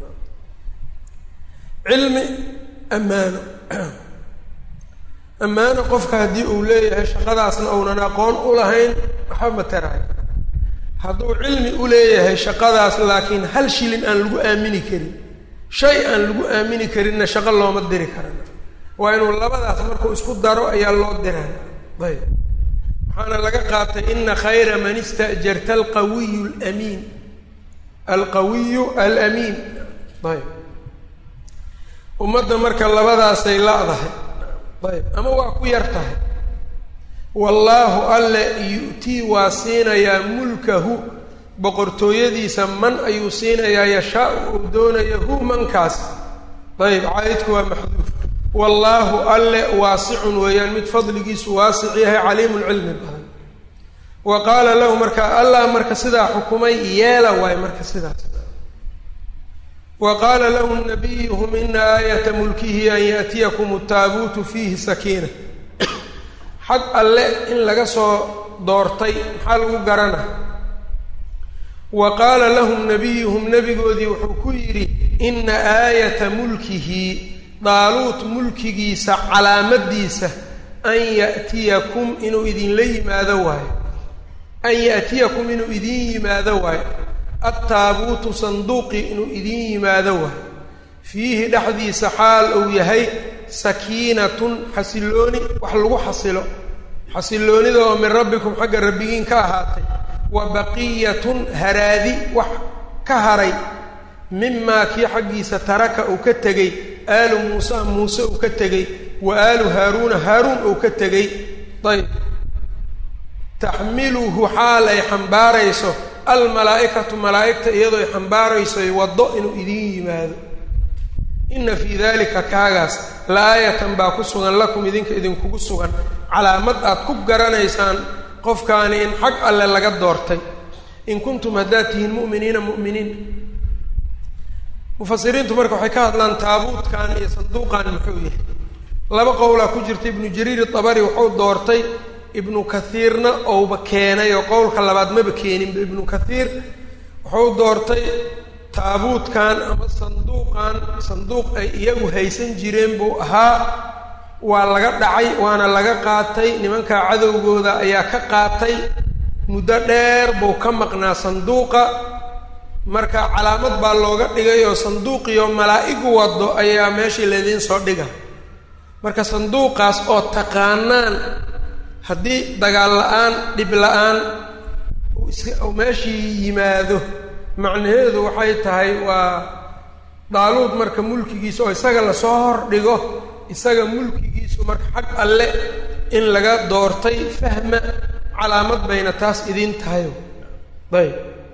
cilmi ammaano ammaano qofka haddii uu leeyahay shaqadaasna uunan aqoon u lahayn waxba ma tarayo hadduu cilmi u leeyahay shaqadaas laakiin hal shilin aan lagu aamini karin shay aan lagu aamini karinna shaqo looma diri karana waa inuu labadaas markuu isku daro ayaa loo diraa ayb waxaana laga qaatay ina khayra man ista'jarta alqawiyu alamiin alqawiyu alamiin ayb ummadda marka labadaasay la-dahay ayb ama waa ku yar tahay wallaahu alle yu'tii waa siinayaa mulkahu boqortooyadiisa man ayuu siinayaa yashaa-u uu doonaya hu mankaas ayb caayidku waa maxduuf wallaahu alle waasicun weeyaan mid fadligiisu waasic yahay caliimun cilmi badan wa qaala lahu marka allah marka sidaa xukumay yeela waay marka sidaas wa qaala lahum nabiyuhum ina aayata mulkihi an yaأtiyakum ataabuutu fiihi sakiina xag alle in laga soo doortay maxaa lagu garana wa qaala lahum nabiyuhum nebigoodii wuxuu ku yidhi ina aayata mulkihi daaluut mulkigiisa calaamadiisa an ya'tiyakum inuu idinla yimaado waayo an ya'tiyakum inuu idin yimaado waayo attaabuutu sanduuqi inuu idin yimaado waayo fiihi dhexdiisa xaal uu yahay sakiinatun xasilooni wax lagu xasilo xasiloonida oo min rabbikum xagga rabbigiin ka ahaatay wa baqiyatun haraadi wax ka haray mimaa kii xaggiisa taraka uu ka tegey aalu muusa muuse uu ka tegey wa aalu haaruuna haaruun uu ka tegey ayb taxmiluhu xaal ay xambaarayso almalaa'ikatu malaa'igta iyadoo ay xambaarayso waddo inuu idin yimaado ina fii dalika kaagaas la-aayatan baa ku sugan lakum idinka idinkugu sugan calaamad aad ku garanaysaan qofkaani in xag alle laga doortay in kuntum haddaad tihiin mu'miniina mu'miniin mufasiriintu marka waxay ka hadlaan taabuutkan iyo sanduuqan muxuu yahay laba qowlaa ku jirta ibnu jariir itabari wuxuu doortay ibnu kathiirna ouba keenay oo qowlka labaad maba keeninba ibnu kathiir wuxuu doortay taabuutkan ama sanduuqan sanduuq ay iyagu haysan jireen buu ahaa waa laga dhacay waana laga qaatay nimankaa cadowgooda ayaa ka qaatay muddo dheer buu ka maqnaa sanduuqa marka calaamad baa looga dhigay oo sanduuqiyo malaa'igu wado ayaa meeshii laydiin soo dhiga marka sanduuqaas oo taqaanaan haddii dagaal la-aan dhib la-aan uu meeshii yimaado macnaheedu waxay tahay waa daaluud marka mulkigiisa oo isaga lasoo hordhigo isaga mulkigiisu marka xag alle in laga doortay fahma calaamad bayna taas idiin tahayo ayb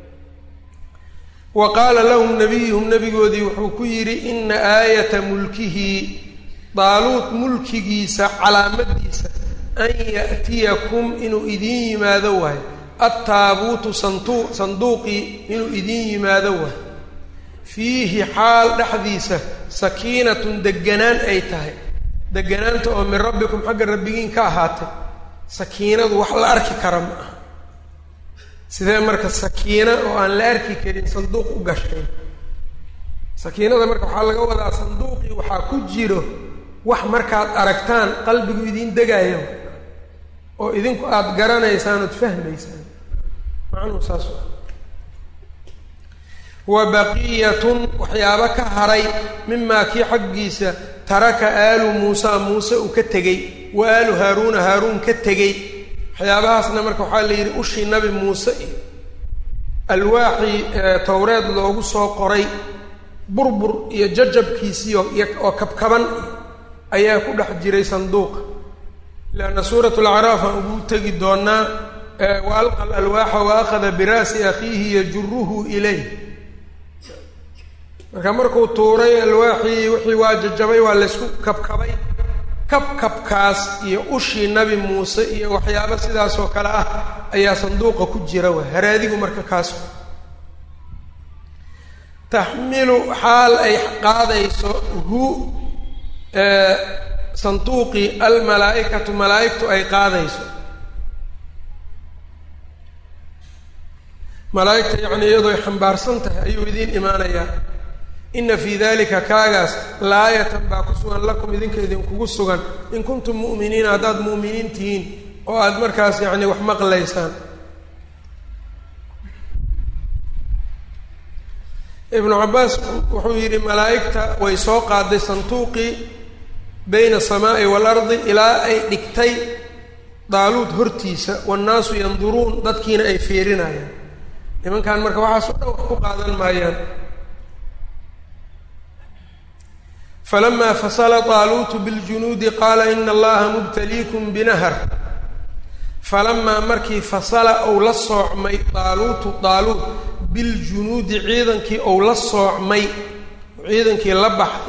wa qaala lahum nabiyuhum nebigoodii wuxuu ku yidhi ina aayata mulkihi daaluud mulkigiisa calaamadiisa an ya'tiyakum inuu idin yimaado waayo attaabuutu sanduuqii inuu idin yimaado waayo fiihi xaal dhexdiisa sakiinatun deganaan ay tahay deganaanta oo min rabbikum xagga rabbigiin ka ahaatay sakiinadu wax la arki kara ma aha sidee marka sakiina oo aan la arki karin sanduuq u gashayn sakiinada marka waxaa laga wadaa sanduuqii waxaa ku jiro wax markaad aragtaan qalbigu idiin degaayo oo idinku aada garanaysaan ood fahmaysaan macnuhu saas wa baqiyatun waxyaabo ka haray mimaa kii xaggiisa taraka aalu muusa muuse uu ka tegey wa aalu haaruuna haaruun ka tegey waxyaabahaasna marka waxaa la yidhi ushii nabi muuse iyo alwaaxii towreed loogu soo qoray burbur iyo jajabkiisii oo kabkaban ayaa ku dhex jiray sanduuqa leanna suurat lacraaf aan ugu tegi doonaa wa alqa alalwaaxa wa akhada biraasi akhiihi yajuruhu ilayh marka markuu tuuray alwaaxii wixii waa jajabay waa laysku kabkabay kabkabkaas iyo ushii nabi muuse iyo waxyaabo sidaas oo kale ah ayaa sanduuqa ku jira wa haraadigu marka kaas taxmilu xaal ay qaadayso hu sanduuqii almalaa'ikatu malaa'igtu ay qaadayso malaa'igta yacni iyadoo ay xambaarsan tahay ayuu idiin imaanayaa ina fii dalika kaagaas laayatan baa ku sugan lakum idinka idinkugu sugan in kuntum mu'miniina haddaad mu'miniin tihiin oo aada markaas yacni wax maqlaysaan ibnu cabbaas wuxuu yidhi malaa'igta way soo qaaday sanduuqii bayna asamaa'i waalardi ilaa ay dhigtay daaluud hortiisa waannaasu yanduruun dadkiina ay fiirinayaan nimankan marka waxaas oo dhan wax ku qaadan maayaan falamaa fasala daaluutu biljunuudi qaala ina allaha mubtaliikum binahar falamaa markii fasala ou la soocmay daaluutu daaluud biljunuudi ciidankii ou la soocmay ciidankii la baxay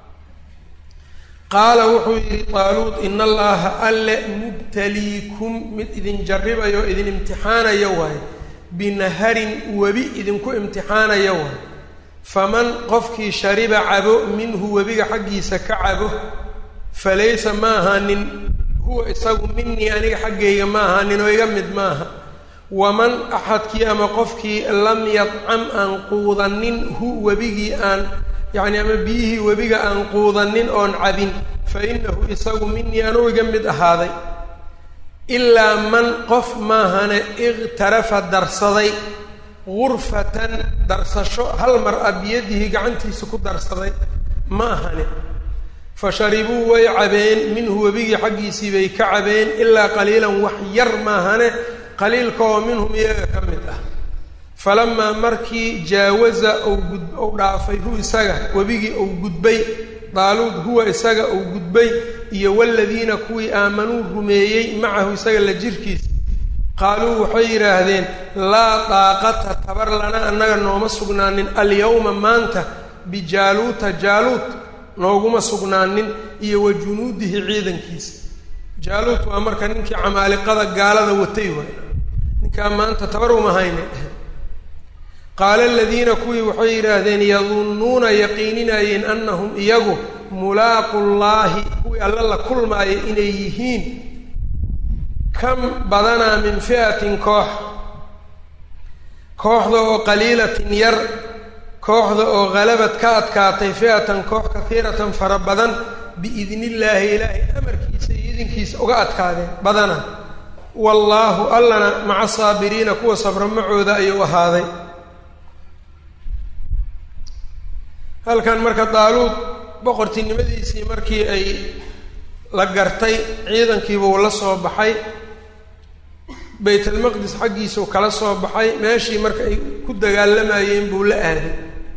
qaala wuxuu yidhi daaluud ina allaha alle mubtaliikum mid idin jarribayo o idin imtixaanayo waaye binaharin webi idinku imtixaanayo waaye faman qofkii shariba cabo minhu webiga xaggiisa ka cabo falaysa ma ahaanin huwa isagu minii aniga xaggayga ma ahaanin oo iga mid maaha waman axadkii ama qofkii lam yadcam aan quudanin hu webigii aan yacni ama biyihii webiga aan quudanin oon cabin fa inahu isagu minii anuu iga mid ahaaday ilaa man qof maahane iqtarafa darsaday gurfatan darsasho hal mar a biyadihi gacantiisa ku darsaday ma ahane fa sharibuu way cabeen minhu webigii xaggiisii bay ka cabeen ilaa qaliilan wax yar maahane qaliilka oo minhum iyaga ka mid ah falamaa markii jaawaza ou dhaafay hu isaga webigii ou gudbay daaluud huwa isaga ou gudbay iyo waladiina kuwii aamanuu rumeeyey macahu isaga la jirkiisa qaaluu waxay yidhaahdeen laa daaqata tabar lana annaga nooma sugnaanin alyawma maanta bijaaluuta jaaluut nooguma sugnaanin iyo wa junuudihi ciidankiisa jaaluut waa marka ninkii camaaliqada gaalada watay waay ninkaa maanta tabar uma hayne qaala aladiina kuwii waxay yidhaahdeen yadunnuuna yaqiininayeen annahum iyagu mulaaqu llaahi kuwii alla la kulmaaya inay yihiin kam badanaa min fi'atin kooxda oo qaliilatin yar kooxda oo halabad ka adkaatay fi'atan koox kahiiratan fara badan biidni illaahi ilaahay amarkiisa iyo idinkiisa uga adkaadeen badana wallaahu allana maca saabiriina kuwa sabra macooda ayuu ahaaday halkan marka daaluud boqortinimadiisii markii ay la gartay ciidankiibuu la soo baxay baytalmaqdis xaggiisuu kala soo baxay meeshii marka ay ku dagaalamayeen buu la aaday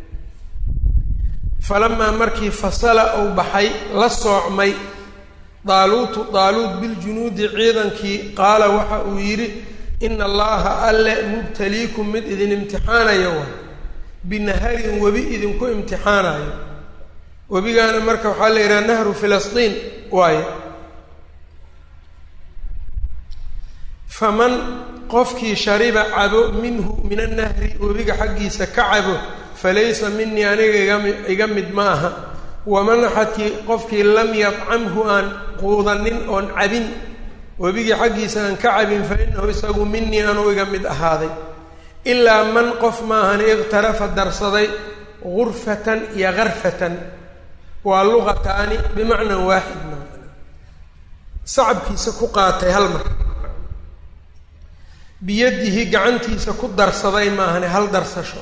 falamaa markii fasala uu baxay la soocmay daaluutu daaluud biljunuudi ciidankii qaala waxa uu yidhi ina allaha alle mubtaliikum mid idin imtixaanayo wa binaharin webi idinku imtixaanayo webigaana marka waxaa la yidhaha nahru filistiin waaye faman qofkii shariba cabo minhu min annahri webiga xaggiisa ka cabo falaysa minii aniga iga mid ma aha waman axadkii qofkii lam yadcamhu aan quudanin oon cabin webigii xaggiisa aan ka cabin fa inahu isagu minii anuu iga mid ahaaday ilaa man qof maahan iqtarafa darsaday gurfatan iyo karfatan waa luqataani bimacnan waaxid sacabkiisa ku qaatay hal mar biyadihi gacantiisa ku darsaday maahane hal darsasho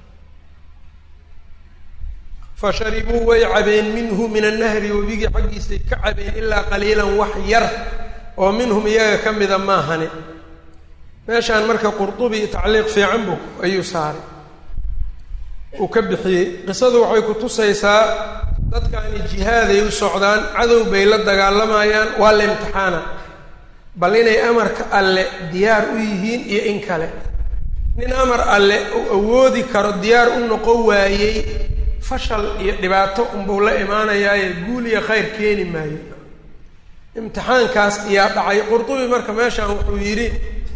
fasharibuu way cabeen minhu min annahri webigii xaggiisay ka cabeen ilaa qaliilan wax yar oo minhum iyaga ka mida maahane meeshaan marka qurdubi tacliiq fiican buu ayuu saaray uu ka bixiyey qisadu waxay ku tusaysaa dadkaani jihaaday u socdaan cadow bay la dagaalamayaan waa la imtixaana bal inay amarka alle diyaar u yihiin iyo in kale nin amar alle uu awoodi karo diyaar u noqon waayey fashal iyo dhibaato unbuu la imaanayaaye guul iyo khayr keeni maayo imtixaankaas ayaa dhacay qurdubi marka meeshaan wuxuu yidhi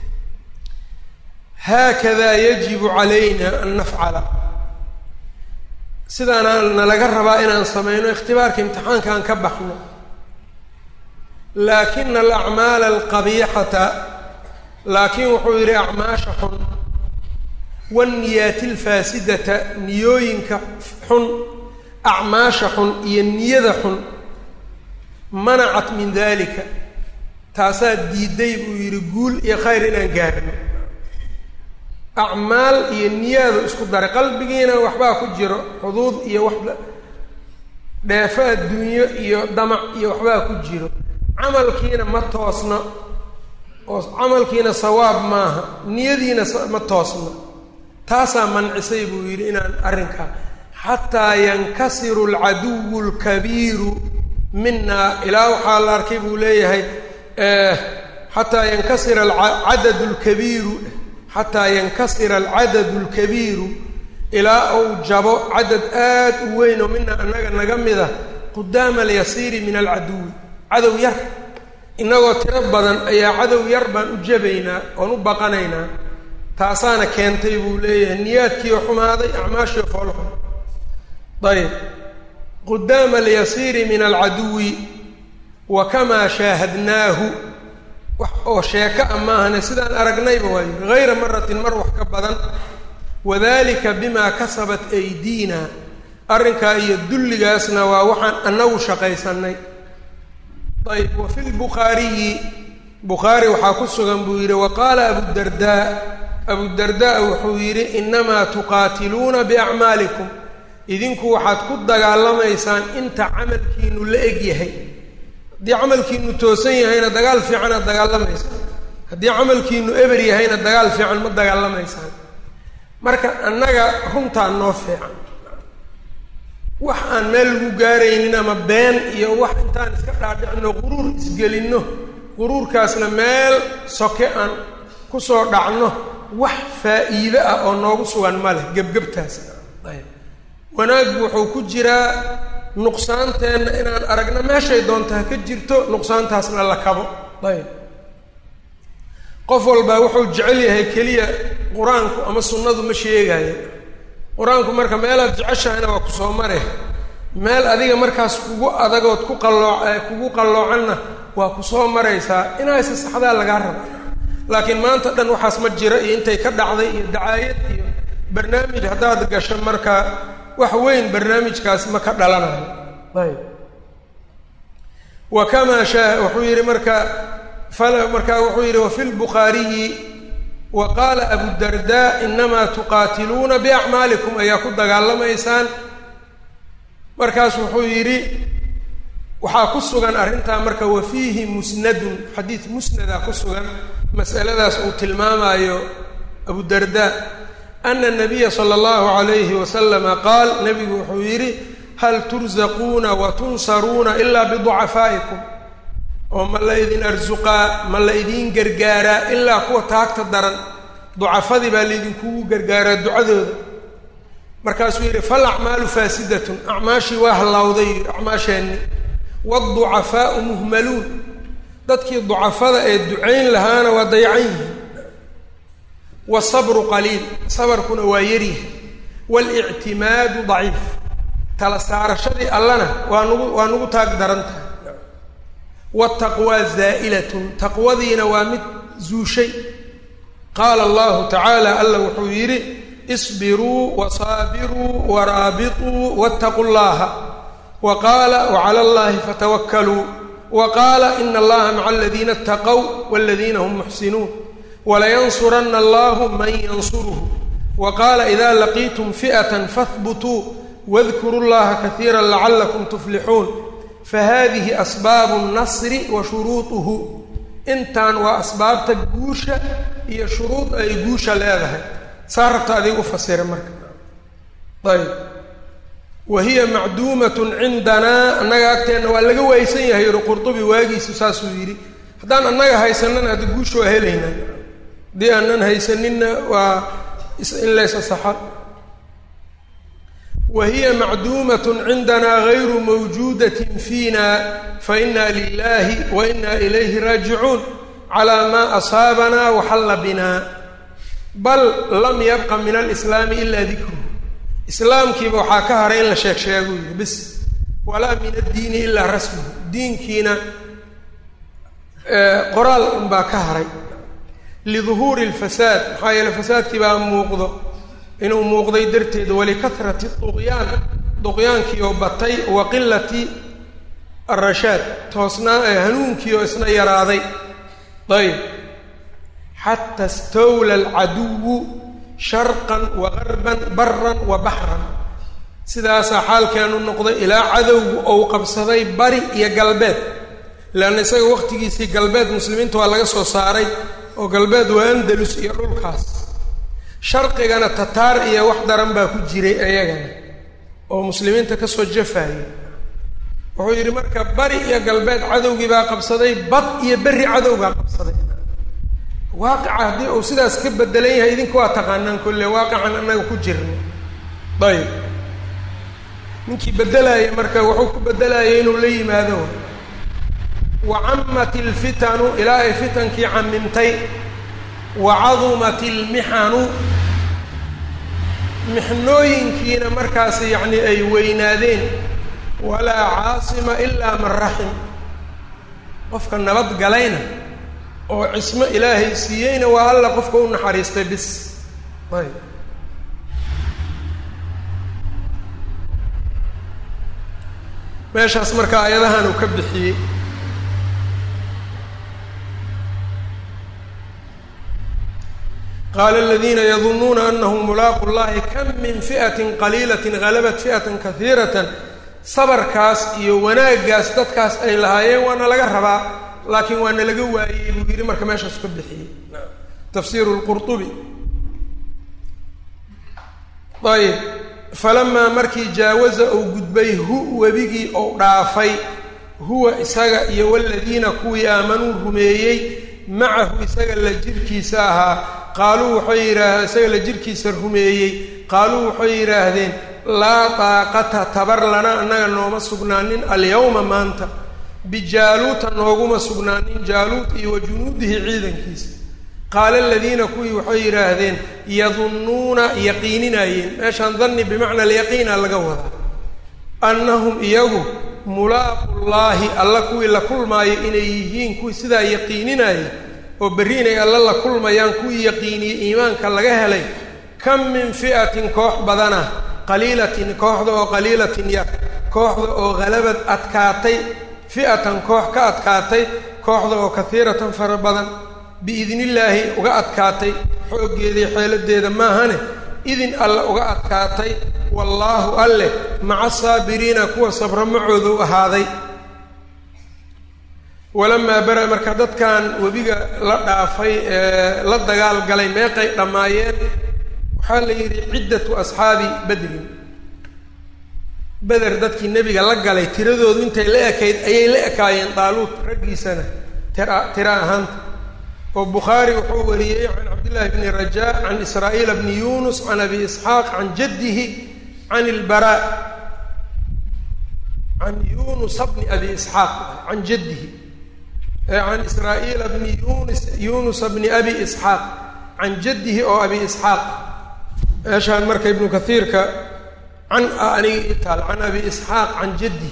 haakadaa yajibu calayna an nafcala sidaana nalaga rabaa inaan samayno ikhtibaarka imtixaankaan ka baxno laakina alacmaala alqabiixata laakiin wuxuu yidhi acmaasha xun waanniyaati alfaasidata niyooyinka xun acmaasha xun iyo niyada xun manacat min dalika taasaa diiday buu yidhi guul iyo khayr inaan gaarno acmaal iyo niyaadu isku daray qalbigiina waxbaa ku jiro xuduud iyo wax dheefo adduunyo iyo damac iyo waxbaa ku jiro camalkiina ma toosna oo camalkiina sawaab maaha niyadiina ma toosna taasaa mancisay buu yidhi inaan arrinkaa xataa yankasiru alcaduwu alkabiiru mina ilaa waxaa la arkay buu leeyahay xataa yankasira alcadadu alkabiiru xataa yankasira alcadadu alkabiiru ilaa uu jabo cadad aad u weyn oo mina annaga naga mida qudaama alyasiiri min alcaduwi cadow yar innagoo tiro badan ayaa cadow yar baan u jabaynaa oon u baqanaynaa taasaana keentay buu leeyahay niyaadkiioo xumaaday acmaashii foolxun ayb qudaama alyasiiri min alcaduwi wa kamaa shaahadnaahu wax oo sheeko a maahane sidaan aragnayba waa yidhi hayra maratin mar wax ka badan wadalika bimaa kasabat aydiina arrinkaa iyo dulligaasna waa waxaan annagu shaqaysannay ayb wa fi lbukhaariyi bukhaari waxaa ku sugan buu yidhi wa qaala abudardaa abudardaa wuxuu yidhi inamaa tuqaatiluuna biacmaalikum idinku waxaad ku dagaalamaysaan inta camalkiinu la eg yahay haddii camalkiinu toosan yahayna dagaal fiicanaad dagaalamaysaan haddii camalkiinu eber yahayna dagaal fiican ma dagaalamaysaan marka annaga runtaa noo fiican wax aan meel lagu gaaraynin ama been iyo wax intaan iska dhaadhicno quruur isgelinno quruurkaasna meel soke aan kusoo dhacno wax faa'iide ah oo noogu sugan ma leh gebgebtaas ayb wanaaggu wuxuu ku jiraa nuqsaanteenna inaan aragno meeshay doontaa ka jirto nuqsaantaasna la kabo ayb qof walbaa wuxuu jecel yahay keliya qur-aanku ama sunnadu ma sheegaayo qur-aanku marka meelaad jeceshahayna waa ku soo mare meel adiga markaas kugu adagood kugu qalloocanna waa ku soo maraysaa inaysa saxdaa lagaa raba laakiin maanta dhan waxaas ma jira iyo intay ka dhacday iyo dacaayad iyo barnaamij haddaad gasho marka wax weyn barnaamijkaas ma ka dhalanayo ayb wa kamaa shaa wuxuu yidhi markaa wuxuu yidhi wafi lbukhaariyi wa qaala abudardaa inamaa tuqaatiluuna biacmaalikum ayaa ku dagaalamaysaan markaas wuxuu yidhi waxaa ku sugan arrintaa marka wa fiihi musnadun xadiid musnadaa ku sugan mas'aladaas uu tilmaamayo abudardaa ana nabiya sala allahu calayhi wasalama qaal nebigu wuxuu yidhi hal turzaquuna wa tunsaruuna ilaa biducafaa'ikum oo ma la idin arsuqaa ma la idiin gargaaraa ilaa kuwa taagta daran ducafadii baa laydinkugu gargaaraa ducadooda markaasuu yidhi fal acmaalu faasidatun acmaashii waa hallawday yidhi acmaasheenni waaducafaa'u muhmaluun dadkii ducafada ee ducayn lahaana waa dayacan yihiin wasabru qaliil sabarkuna waa yaryahay wاlاctimaadu daciif tala saarashadii allana waa nugu taag daran tahay wاtaqwaa zaa'ilatun taqwadiina waa mid zuushay qaala allahu tacaala alla wuxuu yidhi isbiruu wasaabiruu waraabituu waاtaquu llaha waqaala wclى اllahi fatawakkaluu waqaala ina allaha maca aladiina اtaqow wاladiina hum muxsinuun walayansurana allahu man yansuruhu waqaala ida laqiitum fi'ata fahbutuu wadkuruu llaha kaiira lacalakum tuflixuun fahadihi asbaabu اnnasri wa shuruuطuhu intan waa asbaabta guusha iyo shuruud ay guusha leedahay saa rabta adiga u fasira marka ayb wa hiya macduumatun cindanaa annaga agteenna waa laga waaysan yahay yidhi qurdubi waagiisu saasuu yidhi haddaan annaga haysanana hadda guusha waa helaynaa haddii aanan haysaninna waa in laysa saxa wa hiya macduumatun cindanaa gayru mawjuudatin fiina faina lilahi wa ina ilayhi raajicuun calaa maa asaabanaa waxalla binaa bal lam yabqa min alislaami ilaa dikruhu islaamkiiba waxaa ka haray in la sheeg sheeguu yidhi bis walaa min addiini ilaa rasmuhu diinkiina qoraal unbaa ka haray liduhuuri lfasaad maxaa yeele fasaadkii baa muuqdo inuu muuqday darteed walikahrati duqyaan duqyaankii oo batay wa qilati arashaad toosnaa hanuunkii oo isna yaraaday ayb xata stawla alcaduwu sharqan wa garban baran wa baxran sidaasaa xaalkeenu noqday ilaa cadowgu ou qabsaday bari iyo galbeed leanna isaga waqtigiisii galbeed muslimiinta waa laga soo saaray oo galbeed waa andalus iyo dhulkaas sharqigana tataar iyo wax daran baa ku jiray ayagana oo muslimiinta kasoo jafayay wuxuu yidhi marka bari iyo galbeed cadowgii baa qabsaday bad iyo berri cadowgaa qabsaday waaqica haddii uu sidaas ka bedelan yahay idinka waa taqaanaan kolle waaqican annaga ku jirno ayb ninkii bedelaaya marka wuxuu ku bedelaayay inuu la yimaado wa cammat ilfitanu ilaa ay fitankii camimtay wa cadumat ilmixanu mixnooyinkiina markaas yacni ay weynaadeen walaa caasima ilaa man raxim qofka nabad galayna oo cismo ilaahay siiyeyna waa alla qofka u naxariistay bis ayb meeshaas marka aayadahan uu ka bixiyey qaala aladiina yadunuuna anahum mulaaqu llahi kam min fi'atin qaliilatin halabat fi'atan kahiiratan sabarkaas iyo wanaaggaas dadkaas ay lahaayeen waana laga rabaa laakiin waana laga waayey buu yidhi marka meeshaas ka bixiyey tafsiiru lqurtubi ayb falamaa markii jaawaza uu gudbay webigii ou dhaafay huwa isaga iyo waladiina kuwii aamanuu rumeeyey macahu isaga la jirkiisa ahaa qaaluu waxay yidhaahdeen isaga la jirkiisa rumeeyey qaaluu waxay yidhaahdeen laa taaqata tabar lana annaga nooma sugnaanin alyawma maanta bijaaluuta nooguma sugnaanin jaaluut iyo wa junuudihi ciidankiisa qaala aladiina kuwii waxay yidhaahdeen yadunnuuna yaqiininayeen meeshaan danni bimacna alyaqiina laga wadaa annahum iyagu mulaaqu llaahi alla kuwii la kulmaayo inay yihiin kuwii sidaa yaqiininayay oo berri inay alla la kulmayaan kuwii yaqiiniyey iimaanka laga helay kam min fi'atin koox badana qaliilatin kooxda oo qaliilatin yar kooxda oo halabad adkaatay fi'atan koox ka adkaatay kooxda oo kahiiratan fara badan biidni illaahi uga adkaatay xooggeedii xeeladeeda maahane idin alle uga adkaatay wallaahu alleh maca saabiriina kuwa sabra macoodu ahaaday walamaa bara marka dadkan webiga la dhaafay ee la dagaal galay meeqay dhammaayeen waxaa la yidhi ciddatu asxaabi badrin beder dadkii nebiga la galay tiradoodu intay la ekayd ayay la ekaayeen daaluut raggiisana tira ahaanta oo bukhaari wuxuu wariyey can cabdillaahi bni rajaa can israa'iila bni yunus can abi isxaaq can jaddihi can ilbaraa can yunusa bni abi isxaaq can jaddihi can israa'iila bni yunusa bni abi isxaaq can jaddihi oo abi isxaaq meeshaan marka ibnu kathiirka can aniga itaal can abi isxaaq can jaddi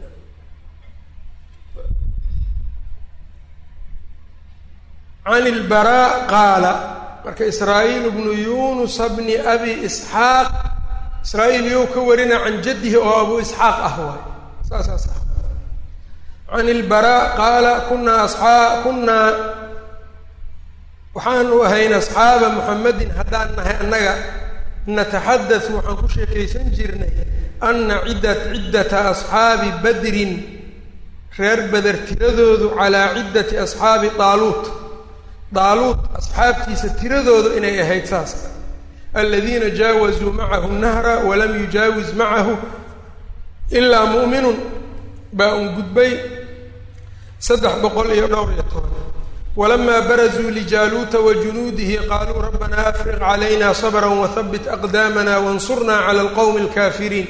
can ilbaraa qaala marka israa'iil bnu yunus bni abi isxaaq israa'iil you ka warina can jaddihi oo abu isxaaq ah waay saasaas ah can ilbaraa qaala kunaa waxaanu ahayn asxaaba muxamedin haddaan nahay annaga nataxaddathu waxaan ku sheekaysan jirnay anna ciddata asxaabi badrin reer beder tiradoodu calaa ciddati asxaabi daaluut asxaabtiisa tiradoodu inay ahayd saas aladiina jaawazuu macahu nahra walam yujaawiz macahu ilaa mu'minun baa un gudbay 312 walamaa barazuu lijaaluuta wajunuudihi qaaluu rabbanaa afriq calayna sabra wahabbit aqdaamana wansurnaa cala alqowmi alkaafiriin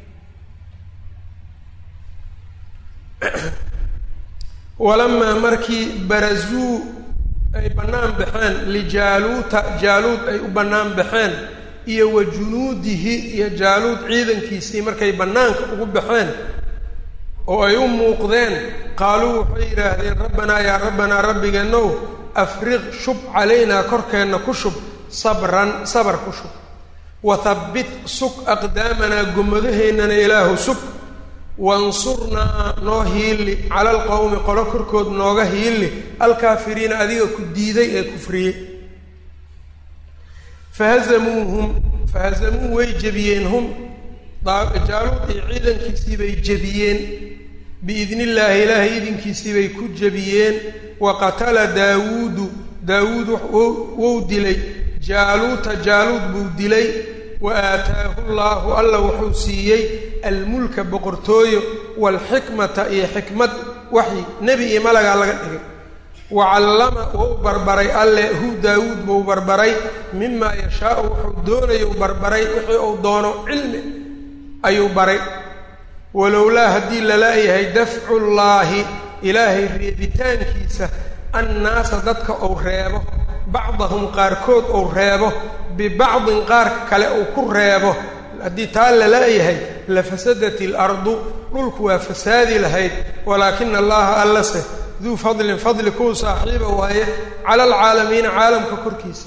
walamaa markii barazuu ay bannaan baxeen lijaaluuta jaaluud ay u bannaan baxeen iyo wa junuudihi iyo jaaluud ciidankiisii markay bannaanka ugu baxeen oo ay u muuqdeen qaaluu waxay yidhaahdeen rabbanaa yaa rabbanaa rabbigeenow afriq shub calaynaa korkeenna ku shub sabar ku shub wathabbit sug aqdaamanaa gomadaheennana ilaahu sug wansurnaa noo hiili cala alqowmi qolo korkood nooga hiili alkaafiriina adiga ku diiday ee kufriyey fahazamuu way jebiyeen hum jaaluud iyo ciidankiisii bay jebiyeen biidni illaahi ilaahay idinkiisii bay ku jebiyeen wa qatala daawuud wou dilay jaaluuta jaaluud buu dilay wa aataahu llaahu alla wuxuu siiyey almulka boqortooyo waalxikmata iyo xikmad waxyi nebi iyo malagaa laga dhigay wa callama wou barbaray alle hu daawuud buu barbaray mimaa yashaau wuxuu doonayou barbaray wixii uu doono cilmi ayuu baray walowlaa haddii lala-yahay dafcu llaahi ilaahay reebitaankiisa annaasa dadka uu reebo bacdahum qaarkood uu reebo bibacdin qaarka kale uu ku reebo haddii taa lala-yahay lafasadat ilardu dhulku waa fasaadi lahayd walaakina allaha allase duu fadlin fadli kuu saaxiiba waaye cala alcaalamiina caalamka korkiisa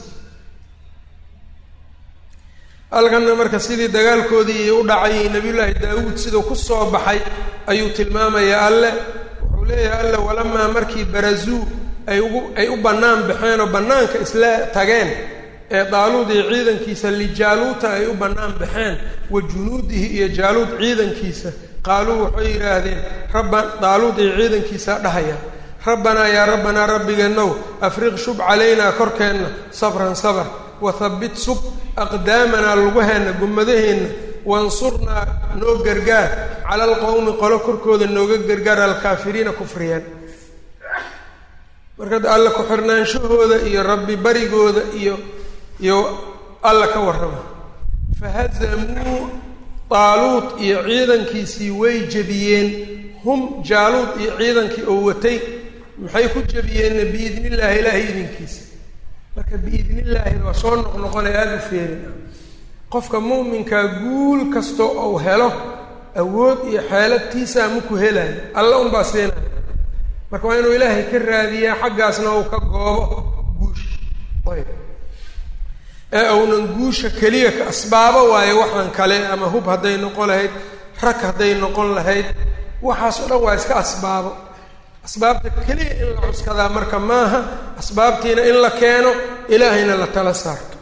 halkanna marka sidii dagaalkoodii u dhacay nabiyullaahi daawuud siduu ku soo baxay ayuu tilmaamayaa alle wuxuu leeyahay alle walamaa markii barazuu ay u bannaan baxeen oo bannaanka isla tageen ee daaluud iyo ciidankiisa lijaaluuta ay u bannaan baxeen wa junuudihi iyo jaaluud ciidankiisa qaaluu waxay yidhaahdeen daaluud iyo ciidankiisa dhahaya rabbanaa yaa rabbanaa rabbigeenow afriq shub calaynaa korkeenna sabran sabr wathabbit sug aqdaamanaa lugaheenna gommadaheenna wansurnaa noo gargaar cala alqowmi qolo korkooda nooga gargaar alkaafiriina kufriyeen marka alla ku-xirnaanshahooda iyo rabbi barigooda iyo alla ka warrama fahazamuu daaluud iyo ciidankiisii way jebiyeen hum jaaluud iyo ciidankii oo watay maxay ku jebiyeenna biidni illaahi ilaahay idinkiisa marka biidni illaahina waa soo noqnoqonaya aada u feerina qofka mu'minkaa guul kastoo uu helo awood iyo xeeladtiisaa maku helayo alla unbaa siinaya marka waa inuu ilaahay ka raadiyaa xaggaasna uu ka goobo guusha ayb ee uunan guusha keliya ka asbaabo waayo waxaan kale ama hub hadday noqon lahayd rag hadday noqon lahayd waxaas oo dhan waa iska asbaabo asbaabta keliya in la cuskadaa marka maaha asbaabtiina in la keeno ilaahayna la tala saarto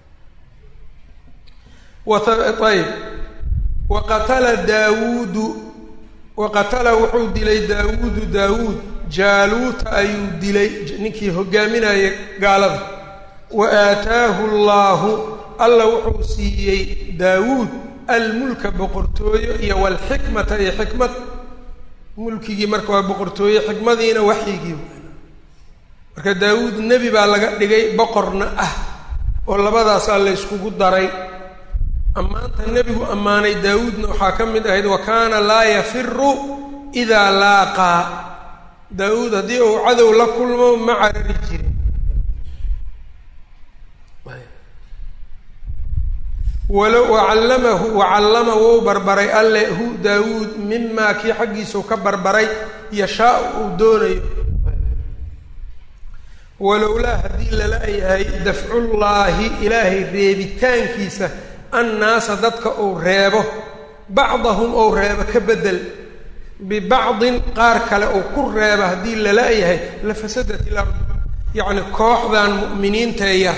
ayb waqatala daawuudu waqatala wuxuu dilay daawuud jaaluuta ayuu dilay ninkii hogaaminayay gaalada wa aataahu llaahu alla wuxuu siiyey daawuud almulka boqortooyo iyo walxikmata iyo xikmad mulkigii marka waa boqortooye xikmadiina waxyigii marka daawuud nebi baa laga dhigay boqorna ah oo labadaasaa la yskugu daray ammaanta nebigu ammaanay daawuudna waxaa ka mid ahayd wa kaana laa yafiru idaa laaqaa daawuud haddii uu cadow la kulmo ma carari jirin wacallama wou barbaray alle hu daawuud mimaa kii xaggiisau ka barbaray yashaau uu doonayo walowlaa haddii lala yahay dafcullaahi ilaahay reebitaankiisa annaasa dadka uu reebo bacdahum ou reebo ka bedel bibacdin qaar kale uu ku reebo haddii lala yahay la fasadat ilard yacni kooxdan mu'miniintae yar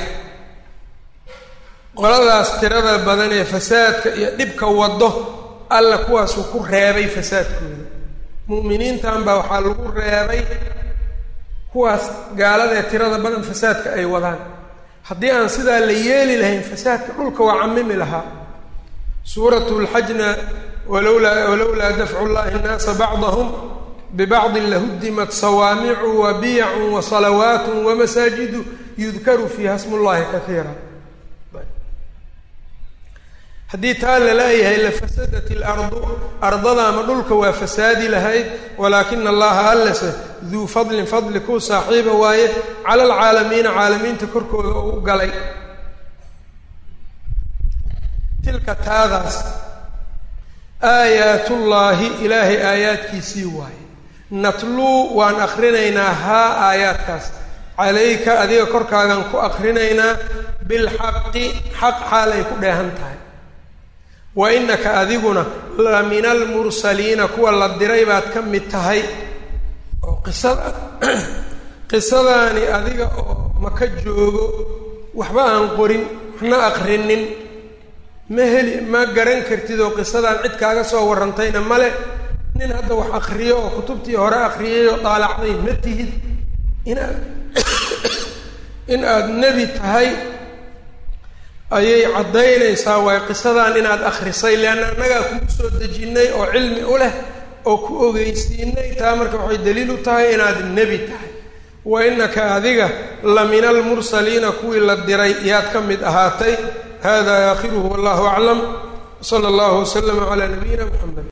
qoladaas tirada badan ee fasaadka iyo dhibka waddo alla kuwaasuu ku reebay fasaadkooda mu'miniintan baa waxaa lagu reebay kuwaas gaalada ee tirada badan fasaadka ay wadaan haddii aan sidaa la yeeli lahayn fasaadka dhulka waa camimi lahaa suuratu lxajna walowlaa dafcu llahi nnaasa bacdahum bibacdin lahuddimat sawaamicu wa biyacun wa salawaatun wamasaajidu yudkaru fiiha smu llahi kaiira haddii taa laleeyahay lafasadat ilardu ardada ama dhulka waa fasaadi lahayd walaakina allaha allase duu fadlin fadli kuu saaxiiba waaye cala alcaalamiina caalamiinta korkooda oo u galay tilka taadaas aayaatullaahi ilaahay aayaadkiisii waaye natluu waan akrinaynaa haa aayaadkaas calayka adiga korkaagaan ku akrinaynaa bilxaqi xaq xaalay ku dheehan tahay wa innaka adiguna la min almursaliina kuwa la diray baad ka mid tahay oo qisadaani adiga oo maka joogo waxba aan qorin waxna aqrinin ma garan kartid oo qisadaan cid kaaga soo warrantayna male nin hadda wax akriyo oo kutubtii hore akriyay oo daalacday ma tihid in aad nebi tahay ayay caddaynaysaa waay qisadaan inaad akhrisay leanna annagaa kugu soo dejinnay oo cilmi u leh oo ku ogeysiinay taa marka waxay daliil u tahay inaad nebi tahay wa innaka adiga la min almursaliina kuwii la diray yaad ka mid ahaatay hada aakhiruhu wallahu aclam sala allahu waslama calaa nabiyina muxamed